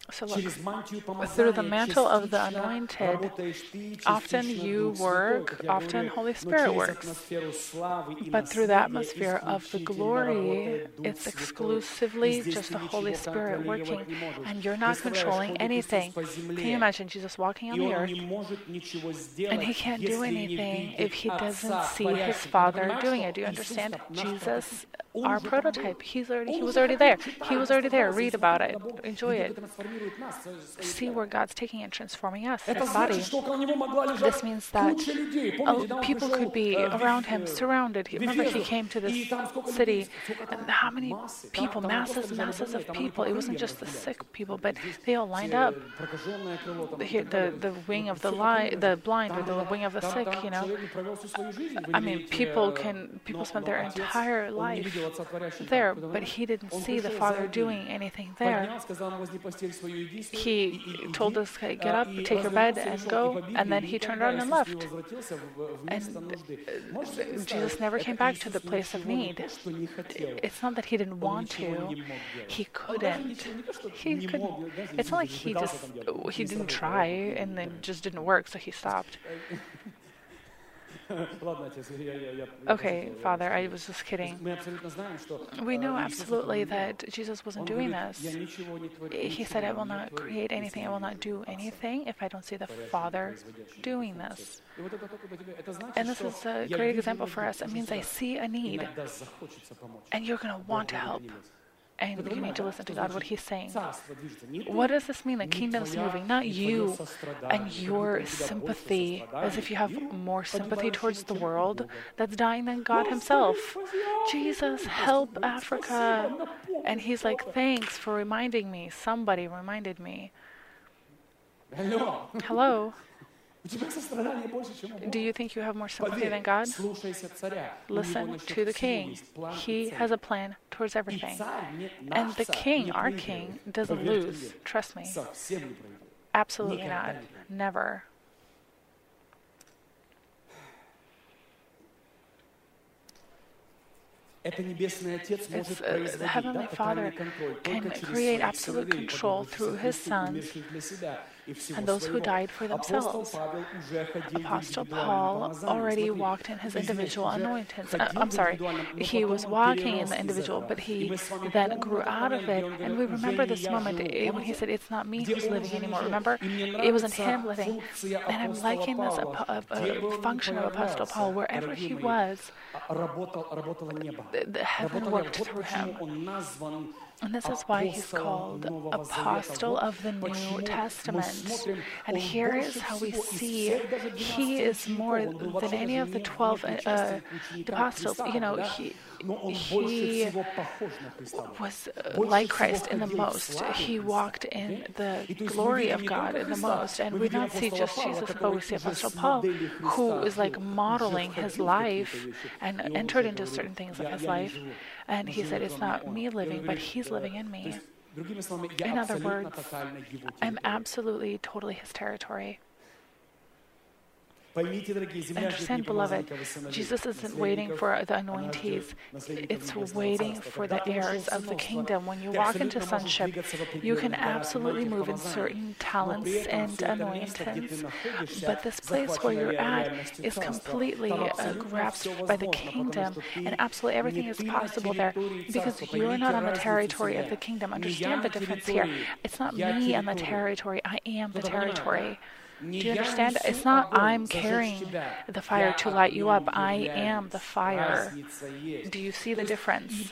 So look, through the mantle of the anointed, often you work, often Holy Spirit works. But through the atmosphere of the glory, it's exclusively just the Holy Spirit working, and you're not controlling anything. Can you imagine Jesus walking on the earth, and he can't do anything if he doesn't see his Father doing it? Do you understand? Jesus, our prototype, he was already there. He was already there. Read about it. Enjoy it. See where God's taking and transforming us, his body. This means that people could be around him, surrounded. Remember, he came to this city, and how many people, masses of people. It wasn't just the sick people, but they all lined up. The wing of the blind, or the wing of the sick, you know. I mean, people spend their entire life there, but he didn't see the Father doing anything there. He told us, hey, get up, take your bed, and go, and then he turned around and left. And Jesus never came back to the place of need. It's not that he didn't want to, he couldn't. It's not like he didn't try and then just didn't work, so he stopped. Okay, Father, I was just kidding. We know absolutely that Jesus wasn't doing this. He said, I will not create anything, I will not do anything if I don't see the Father doing this. And this is a great example for us. It means I see a need, and you're going to want to help. And you need to listen to God, what he's saying. What does this mean? The kingdom's moving, not you and your sympathy, as if you have more sympathy towards the world that's dying than God himself. Jesus, help Africa. And he's like, thanks for reminding me. Somebody reminded me. Hello? Do you think you have more sympathy than God? Listen to the king. He has a plan towards everything. And the king, our king, doesn't lose. Trust me. Absolutely not. Never. The Heavenly Father can create absolute control through his sons and those who died for themselves. Apostle Paul already walked in his individual anointings. He was walking in the individual, but he then grew out of it. And we remember this moment when he said, it's not me who's living anymore. Remember? It wasn't him living. And I'm liking this a function of Apostle Paul. Wherever he was, the heaven worked through him. And this is why he's called Apostle of the New Testament. And here is how we see he is more than any of the 12 apostles. You know, he was like Christ in the most. He walked in the glory of God in the most. And we not see just Jesus, but we see Apostle Paul, who is like modeling his life and entered into certain things of his life. And he said, it's not me living, but he's living in me. In other words, I'm absolutely, totally his territory. Understand, beloved, Jesus isn't waiting for the anointees. It's waiting for the heirs of the kingdom. When you walk into sonship, you can absolutely move in certain talents and anointings. But this place where you're at is completely grasped by the kingdom, and absolutely everything is possible there because you're not on the territory of the kingdom. Understand the difference here. It's not me on the territory. I am the territory. Do you understand? It's not I'm carrying the fire to light you up. I am the fire. Do you see the difference?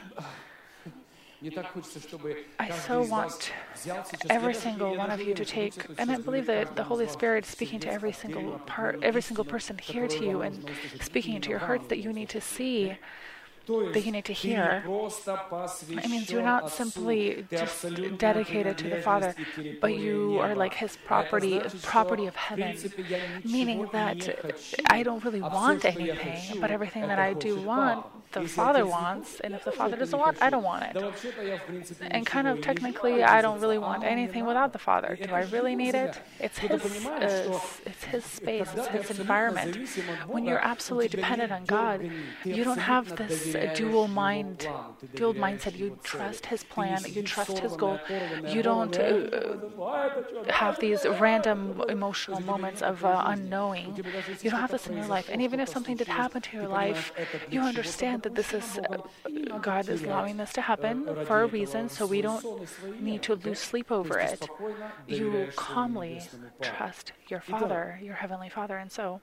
I so want every single one of you to take, and I believe that the Holy Spirit is speaking to every single person here to you and speaking into your hearts that you need to see, that you need to hear. It means you're not simply just dedicated to the Father, but you are like his property of heaven. Meaning that I don't really want anything, but everything that I do want, the Father wants, and if the Father doesn't want, I don't want it. And kind of technically, I don't really want anything without the Father. Do I really need it? It's his space, it's his environment. When you're absolutely dependent on God, you don't have this dual mindset. You trust his plan, you trust his goal. You don't have these random emotional moments of unknowing. You don't have this in your life. And even if something did happen to your life, you understand that this is God is allowing this to happen for a reason, so we don't need to lose sleep over it. You calmly trust your Father, your Heavenly Father, and so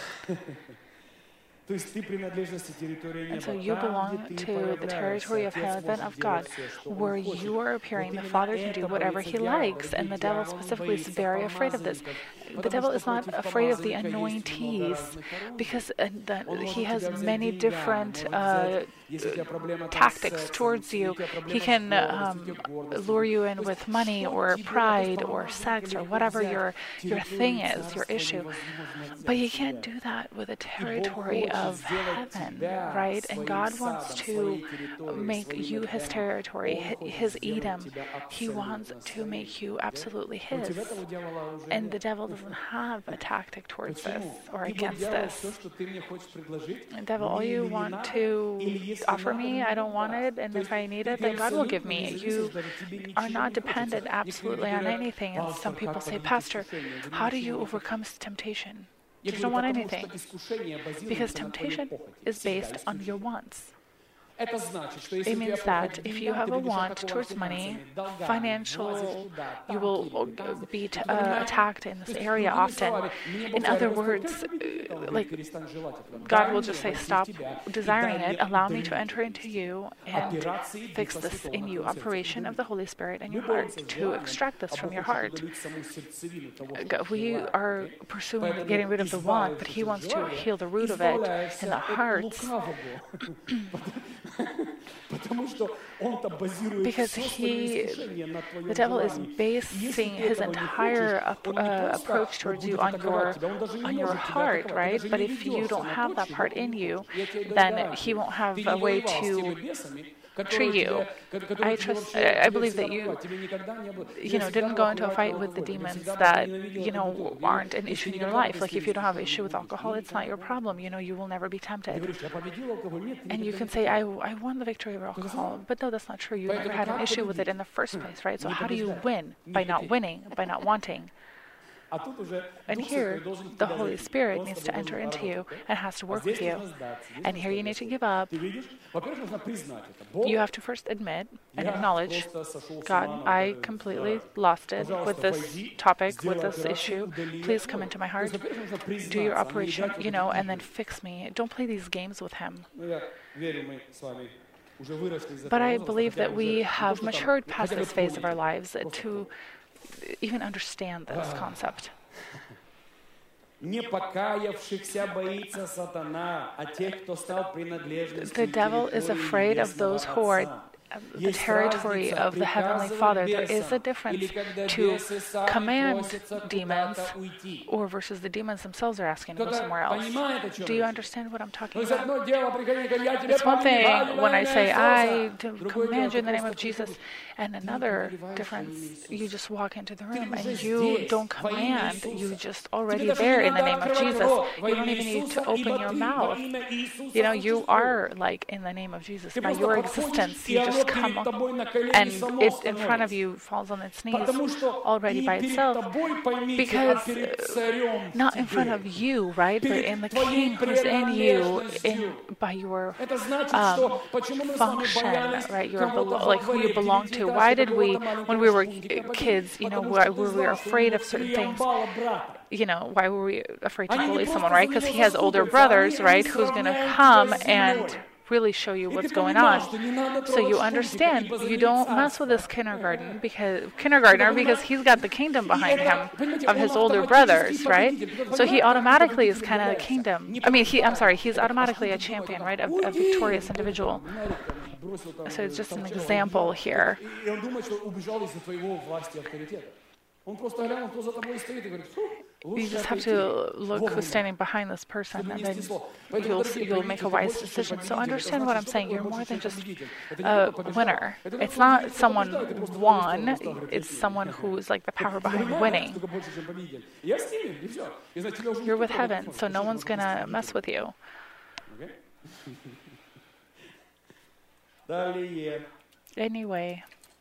you belong to the territory of heaven of God, where you are appearing. The Father can do whatever he likes, and the devil specifically is very afraid of this. The devil is not afraid of the anointees, because he has many different tactics towards you. He can lure you in with money or pride or sex or whatever your thing is, your issue. But he can't do that with a territory of heaven, right? And God wants to make you his territory, his Edom. He wants to make you absolutely his. And the devil doesn't have a tactic towards this or against this. Devil, all you want to offer me, I don't want it, and if I need it, then God will give me. You are not dependent absolutely on anything. And some people say, Pastor, how do you overcome temptation? You don't want anything. Because temptation is based on your wants. It means that if you have a want towards money, financial, you will be attacked in this area often. In other words, like God will just say, stop desiring it, allow me to enter into you and fix this in you, operation of the Holy Spirit in your heart, to extract this from your heart. We are pursuing getting rid of the want, but he wants to heal the root of it in the hearts. Because the devil is basing his entire approach towards you on your heart, right? But if you don't have that part in you, then he won't have a way to treat you. I believe that you didn't go into a fight with the demons that, aren't an issue in your life. Like if you don't have an issue with alcohol, it's not your problem. You will never be tempted. And you can say, I won the victory over alcohol. But no, that's not true. You never had an issue with it in the first place, right? So how do you win? By not winning, by not wanting. And here, the Holy Spirit needs to enter into you and has to work with you. And here you need to give up. You have to first admit and acknowledge, God, I completely lost it with this topic, with this issue. Please come into my heart, do your operation, and then fix me. Don't play these games with him. But I believe that we have matured past this phase of our lives to even understand this concept. The devil is afraid of those who are the territory of the Heavenly Father. There is a difference to command demons or versus the demons themselves are asking to go somewhere else. Do you understand what I'm talking about? It's one thing when I say, I command you in the name of Jesus, and another difference, you just walk into the room and you don't command, you just already there in the name of Jesus. You don't even need to open your mouth. You are like in the name of Jesus. By your existence, you just come up and it in front of you falls on its knees already by itself, because not in front of you, right, but in the King who's in you, by your function, right, like who you belong to. Why did we, when we were kids, why were we afraid of certain things? Why were we afraid to bully someone, right? Because he has older brothers, right, who's going to come and really show you what's going on. So you understand, you don't mess with this kindergartner because he's got the kingdom behind him of his older brothers, right? So he automatically is kind of a kingdom. He's automatically a champion, right? A victorious individual. So it's just an example here. You just have to look who's standing behind this person, and then you'll make a wise decision. So understand what I'm saying. You're more than just a winner. It's not someone won. It's someone who is like the power behind winning. You're with heaven, so no one's going to mess with you. Anyway,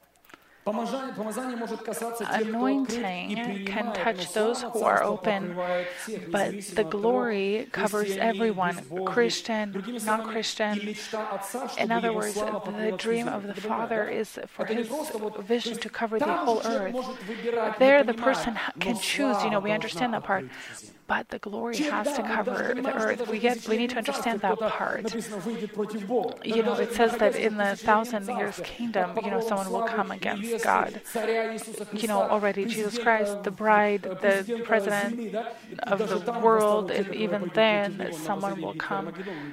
anointing can touch those who are open, but the glory covers everyone, Christian, non-Christian. In other words, the dream of the Father is for His vision to cover the whole earth. There, the person can choose. We understand that part. But the glory has to cover the earth. We need to understand that part. It says that in the 1,000 years kingdom, someone will come against God. Already Jesus Christ, the bride, the president of the world, and even then, someone will come.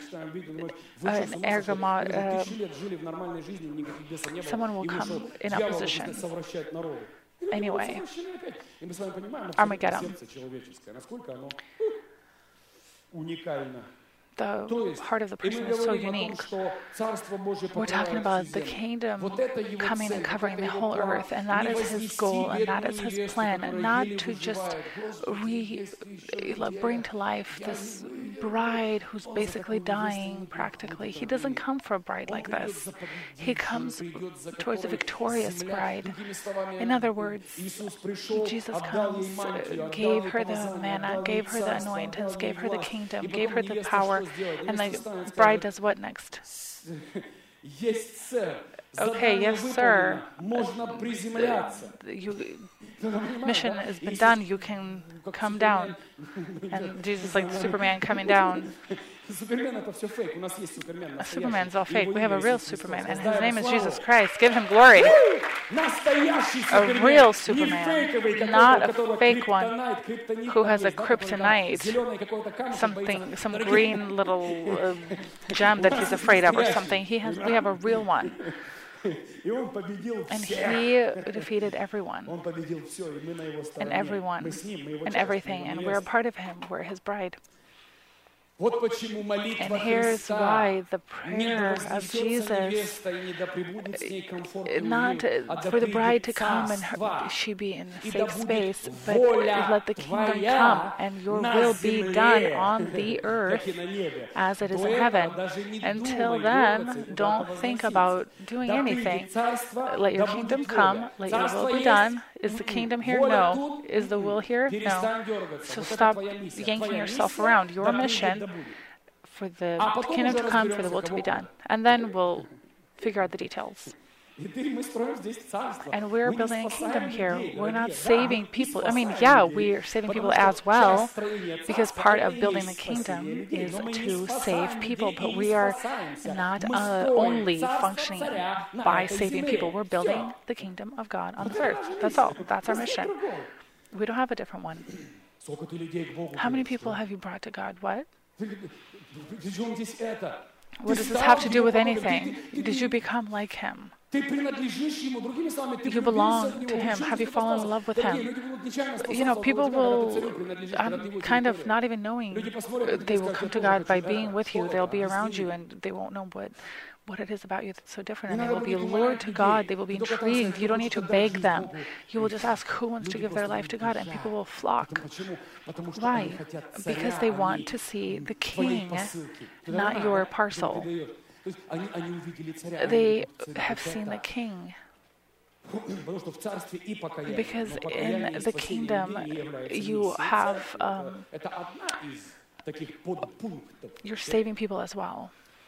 Someone will come in opposition. Anyway, Armageddon. The heart of the person is so unique. We're talking about the kingdom coming and covering the whole earth, and that is His goal, and that is His plan, and not to just bring to life this bride who's basically dying practically. He doesn't come for a bride like this. He comes towards a victorious bride. In other words, Jesus comes, gave her the manna, gave her the anointings, gave her the kingdom, gave her the power. And the bride does what next? Okay, yes, sir. Mission has been done. You can come down. And Jesus, like Superman coming down. Superman's all fake. We have a real Superman, and His name is Jesus Christ. Give Him glory. A real Superman, not a fake one who has a kryptonite, some green little gem that he's afraid of or something. We have a real one. And He defeated everyone and everything, and we're a part of Him. We're His bride. And here's why the prayer of Jesus, not for the bride to come and she be in a safe space, but let the kingdom come and your will be done on the earth as it is in heaven. Until then, don't think about doing anything. Let your kingdom come, let your will be done. Is the kingdom here? No. Is the will here? No. So stop yanking yourself around. Your mission for the kingdom to come, for the will to be done. And then we'll figure out the details. And we're building a kingdom here. We're not saving people. We're saving people as well, because part of building the kingdom is to save people. But we are not only functioning by saving people. We're building the kingdom of God on this earth. That's all. That's our mission. We don't have a different one. How many people have you brought to God? What? What does this have to do with anything? Did you become like Him? You belong to Him. Have you fallen in love with Him? People will, kind of not even knowing, they will come to God by being with you. They'll be around you, and they won't know what it is about you that's so different. And they will be lured to God. They will be intrigued. You don't need to beg them. You will just ask who wants to give their life to God, and people will flock. Why? Because they want to see the King, not your parcel. They have seen the King. Because in the kingdom, you have, you're saving people as well.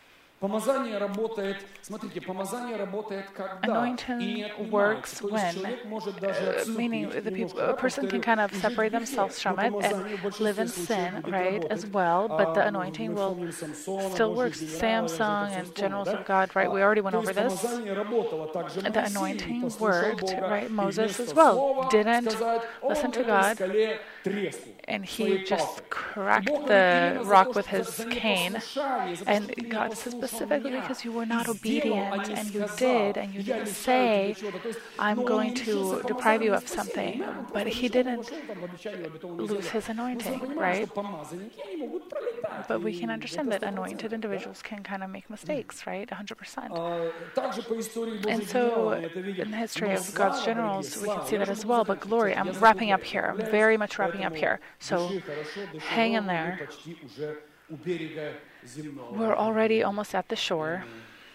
Anointing works when, meaning a person can kind of separate themselves from it and live in sin, right, as well, but the anointing will still work. Samsung and Generals of God, right, we already went over this. The anointing worked, right, Moses as well didn't listen to God, and he just cracked the rock with his cane, and God says, specifically because you were not obedient and you didn't say, I'm going to deprive you of something. But he didn't lose his anointing, right? But we can understand that anointed individuals can kind of make mistakes, right? 100%. And so in the history of God's generals, we can see that as well. But glory, I'm wrapping up here. I'm very much wrapping up here. So hang in there. We're already almost at the shore.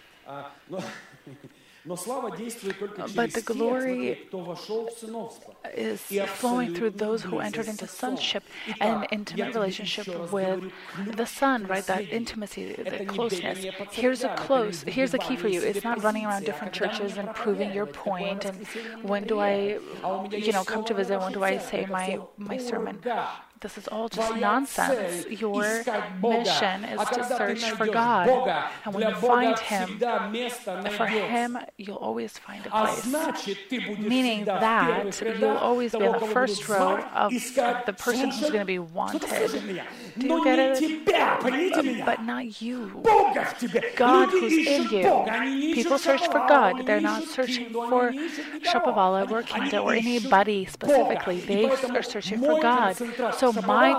But the glory is flowing through those who entered into sonship and intimate relationship with the Son, right? That intimacy, the closeness. Here's the key for you. It's not running around different churches and proving your point. And when do I, come to visit? When do I say my sermon? This is all just nonsense. Your mission is to search for God. And when you find Him, for Him, you'll always find a place. Meaning that you'll always be in the first row of the person who's going to be wanted. Do you get it? But not you. God who's in you. People search for God. They're not searching for Shapovalov or Kinda or anybody specifically. They are searching for God. So I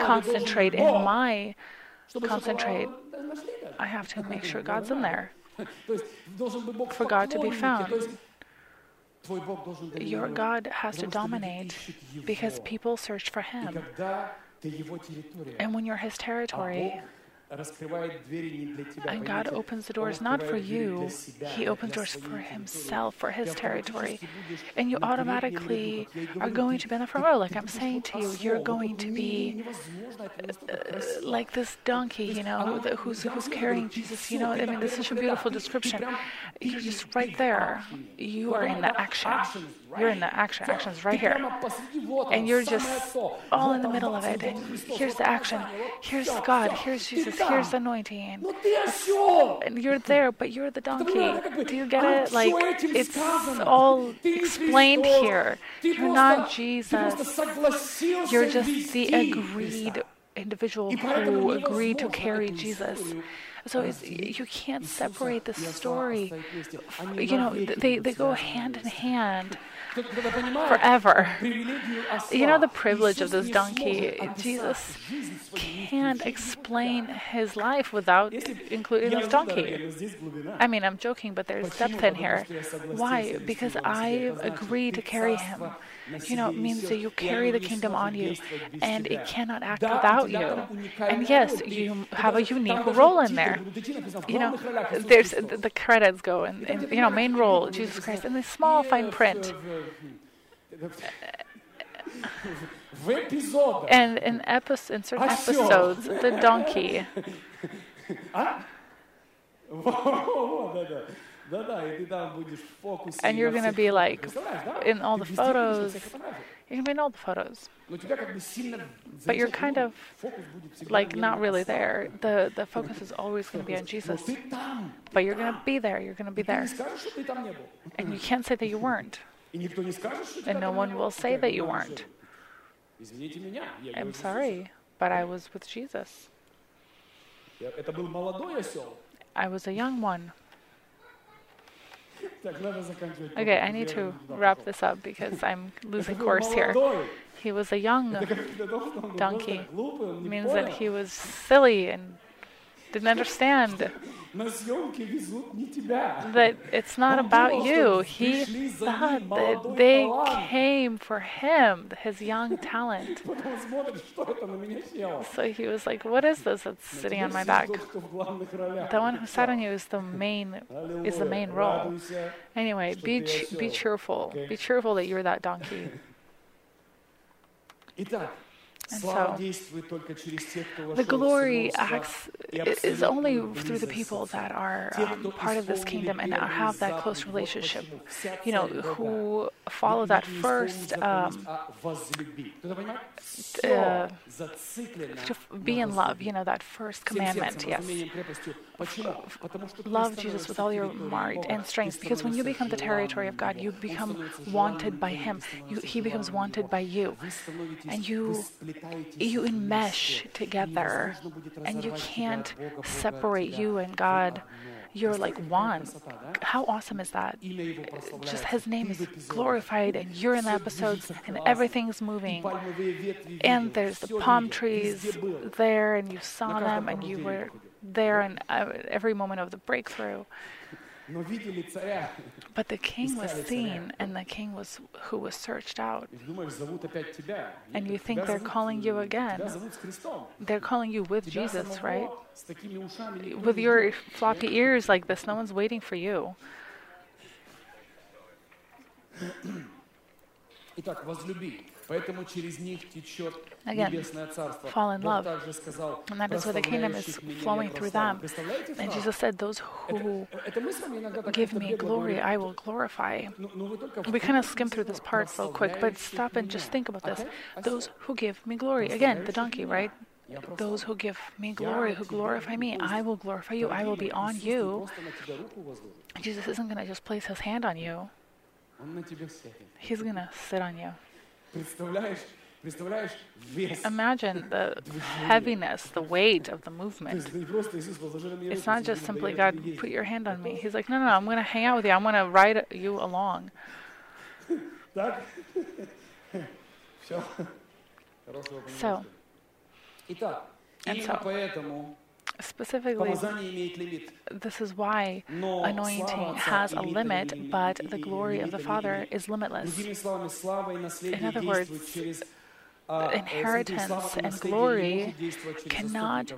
have to make sure God's in there for God to be found. Your God has to dominate because people search for Him. And when you're His territory, and God opens the doors not for you, He opens doors for Himself, for His territory. And you automatically are going to be in the front row. Like I'm saying to you, you're going to be like this donkey, who's carrying Jesus. This is such a beautiful description. You're just right there. You are in the action. You're in the action. Action's right here. And you're just all in the middle of it. And here's the action. Here's God. Here's Jesus. Here's the anointing. And you're there, but you're the donkey. Do you get it? Like, it's all explained here. You're not Jesus. You're just the agreed individual who agreed to carry Jesus. So you can't separate the story. They go hand in hand forever. The privilege of this donkey. Jesus can't explain His life without including this donkey. I'm joking, but there's depth in here. Why? Because I agree to carry Him. It means that you carry the kingdom on you, and it cannot act without you. And yes, you have a unique role in there. There's the credits go, and main role, Jesus Christ, and the small fine print. And in certain episodes, the donkey. And you're going to be like in all the photos. You're going to be in all the photos. But you're kind of like not really there. The focus is always going to be on Jesus. But you're going to be there. You're going to be there. And you can't say that you weren't. And no one will say that you weren't. I'm sorry, but I was with Jesus. I was a young one. Okay, I need to wrap this up because I'm losing course here. He was a young donkey. It means that he was silly and didn't understand that it's not about you. He thought that they came for him, his young talent. So he was like, what is this that's sitting on my back? The one who sat on you is the main role. Anyway, be cheerful. Be cheerful that you're that donkey. And so, the glory acts is only through the people that are part of this kingdom and have that close relationship, who follow that first, to be in love, that first commandment, yes. Love Jesus with all your might and strength, because when you become the territory of God, you become wanted by Him. He becomes wanted by you. And you enmesh together, and you can't separate you and God You're like one. How awesome is that? Just his name is glorified, and you're in the episodes, and everything's moving. And there's the palm trees there, and you saw them, and you were there in every moment of the breakthrough. But the king was seen, and the king was who was searched out. And you think they're calling you again. They're calling you with Jesus, right? With your floppy ears like this, no one's waiting for you. Again, fall in love. And that is where the kingdom is flowing through them. And Jesus said, those who give me glory, I will glorify. We kind of skim through this part so quick, but stop and just think about this. Those who give me glory. Again, the donkey, right? Those who give me glory, who glorify me, I will glorify you. I will be on you. Jesus isn't going to just place his hand on you. He's going to sit on you. Imagine the heaviness, the weight of the movement. It's not just simply, God, put your hand on me. He's like, no, I'm going to hang out with you. I'm going to ride you along. So, specifically, this is why anointing has a limit, but the glory of the Father is limitless. In other words, inheritance and glory can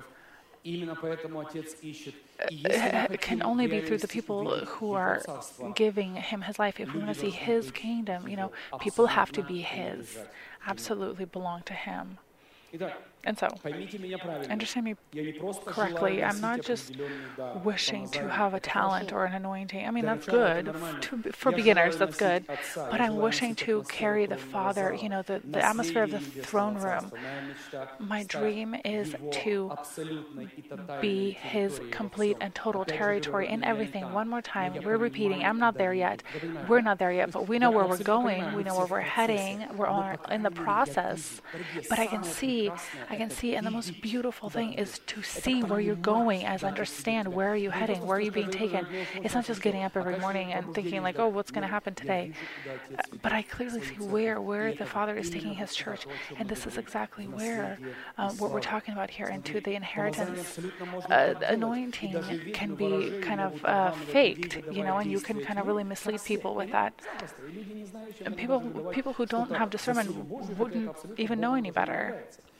only be through the people who are giving him his life. If we want to see his kingdom, people have to be his, absolutely belong to him. And so, understand me correctly, I'm not just wishing to have a talent or an anointing. I mean, that's good. For beginners, that's good. But I'm wishing to carry the Father, the atmosphere of the throne room. My dream is to be his complete and total territory in everything. One more time, we're repeating, I'm not there yet. We're not there yet, but we know where we're going. We know where we're heading. We're in the process. But I can see, and the most beautiful thing is to see where you're going, as understand where are you heading, where are you being taken. It's not just getting up every morning and thinking like, oh, what's going to happen today? But I clearly see where the Father is taking his church, and this is exactly where what we're talking about here, into the inheritance. Anointing can be kind of faked, and you can kind of really mislead people with that. And people who don't have discernment wouldn't even know any better.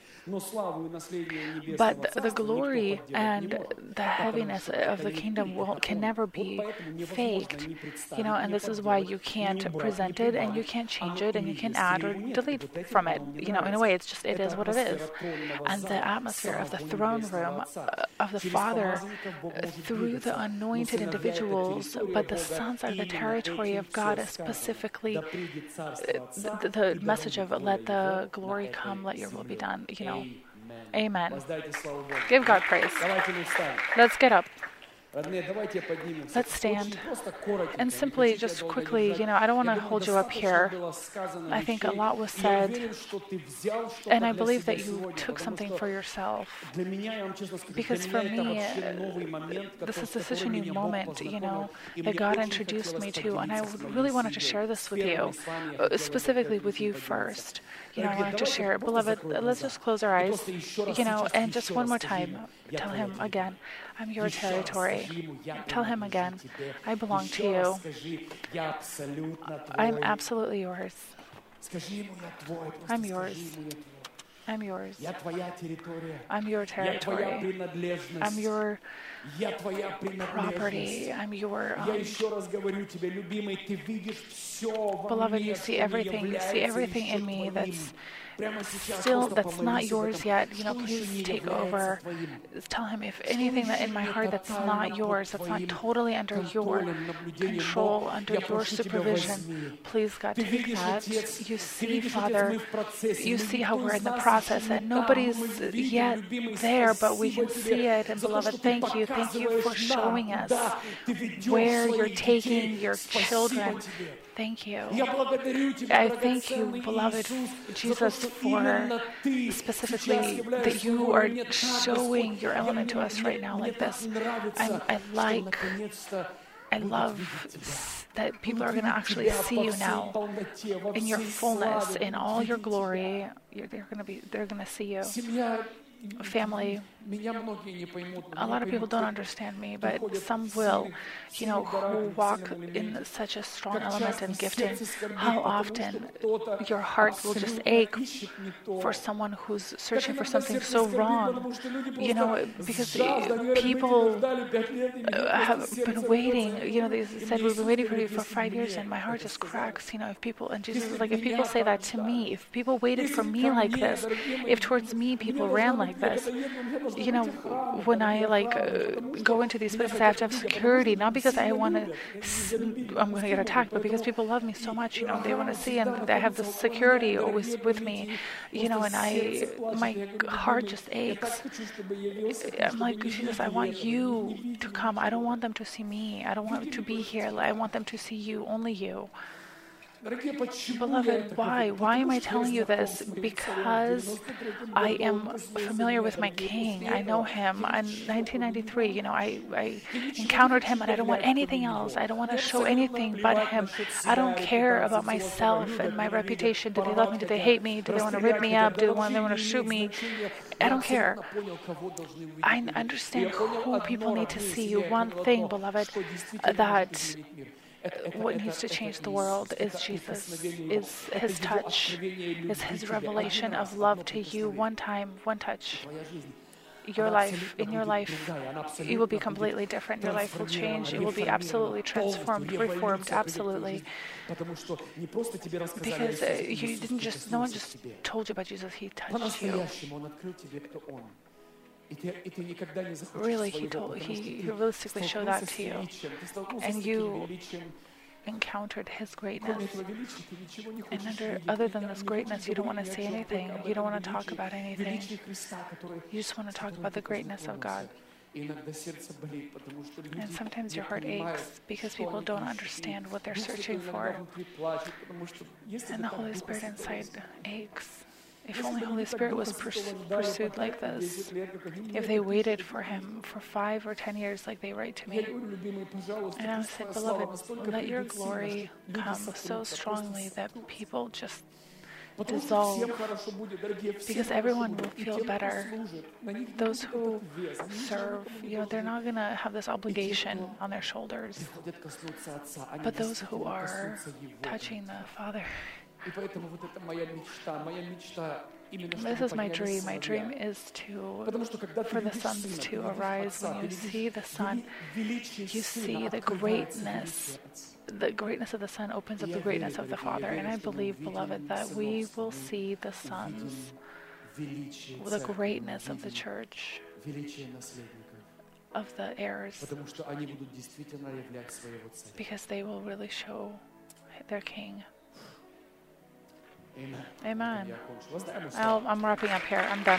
But the glory and the heaviness of the kingdom can never be faked, and this is why you can't present it, and you can't change it, and you can add or delete from it. In a way, it is what it is. And the atmosphere of the throne room of the Father through the anointed individuals, but the sons are the territory of God, specifically the message of let the glory come, let your will be done, Amen. Give God praise. Let's get up. Let's stand. And simply, just quickly, I don't want to hold you up here. I think a lot was said, and I believe that you took something for yourself. Because for me, this is such a new moment, that God introduced me to, and I really wanted to share this with you, specifically with you first. I wanted to share it. Beloved, let's just close our eyes, and just one more time, tell him again, I'm your territory. Tell him again, I belong to you. I'm absolutely yours. I'm yours. I'm yours. I'm your territory. I'm your property. I'm your beloved, you see everything. You see everything in me that's not yours yet. Please take over. Tell him if anything that in my heart that's not yours, that's not totally under your control, under your supervision, please, God, take that. You see, Father, you see how we're in the process, and nobody's yet there, but we can see it. And beloved, thank you. Thank you for showing us where you're taking your children. Thank you. I thank you, beloved Jesus, for specifically that you are showing your element to us right now like this. I love that people are going to actually see you now in your fullness, in all your glory. They're going to see you. Family. A lot of people don't understand me, but some will, who walk in such a strong element and gifting. How often your heart will just ache for someone who's searching for something so wrong, because people have been waiting. They said, we've been waiting for you for 5 years, and my heart just cracks. If people, and Jesus is like, if people say that to me, if people waited for me like this, if towards me people ran like this, when I go into these places, I have to have security, not because I'm going to get attacked, but because people love me so much. They want to see, and I have the security always with me. And my heart just aches. I'm like, Jesus, I want you to come. I don't want them to see me. I don't want to be here. I want them to see you, only you. Beloved, why? Why am I telling you this? Because I am familiar with my King. I know him. In 1993, I encountered him, and I don't want anything else. I don't want to show anything but him. I don't care about myself and my reputation. Do they love me? Do they hate me? Do they want to rip me up? Do they want to shoot me? I don't care. I understand who people need to see. One thing, beloved, that what needs to change the world is Jesus, is his touch, is his revelation of love to you. One time, one touch. In your life, it will be completely different. Your life will change. It will be absolutely transformed, reformed, absolutely. Because no one just told you about Jesus, he touched you. Really, he realistically showed that to you, and you encountered his greatness. And other than this greatness, you don't want to say anything. You don't want to talk about anything. You just want to talk about the greatness of God. And sometimes your heart aches because people don't understand what they're searching for. And the Holy Spirit inside aches. If only Holy Spirit was pursued like this, if they waited for him for 5 or 10 years like they write to me. And I would say, beloved, let your glory come so strongly that people just dissolve, because everyone will feel better. Those who serve, they're not going to have this obligation on their shoulders, but those who are touching the Father. This is my dream. My dream is for the sons to arise. When you see the sun, you see the greatness. The greatness of the Son opens up the greatness of the Father. And I believe, beloved, that we will see the sons, the greatness of the church, of the heirs, because they will really show their King. Amen. I'm wrapping up here. I'm done.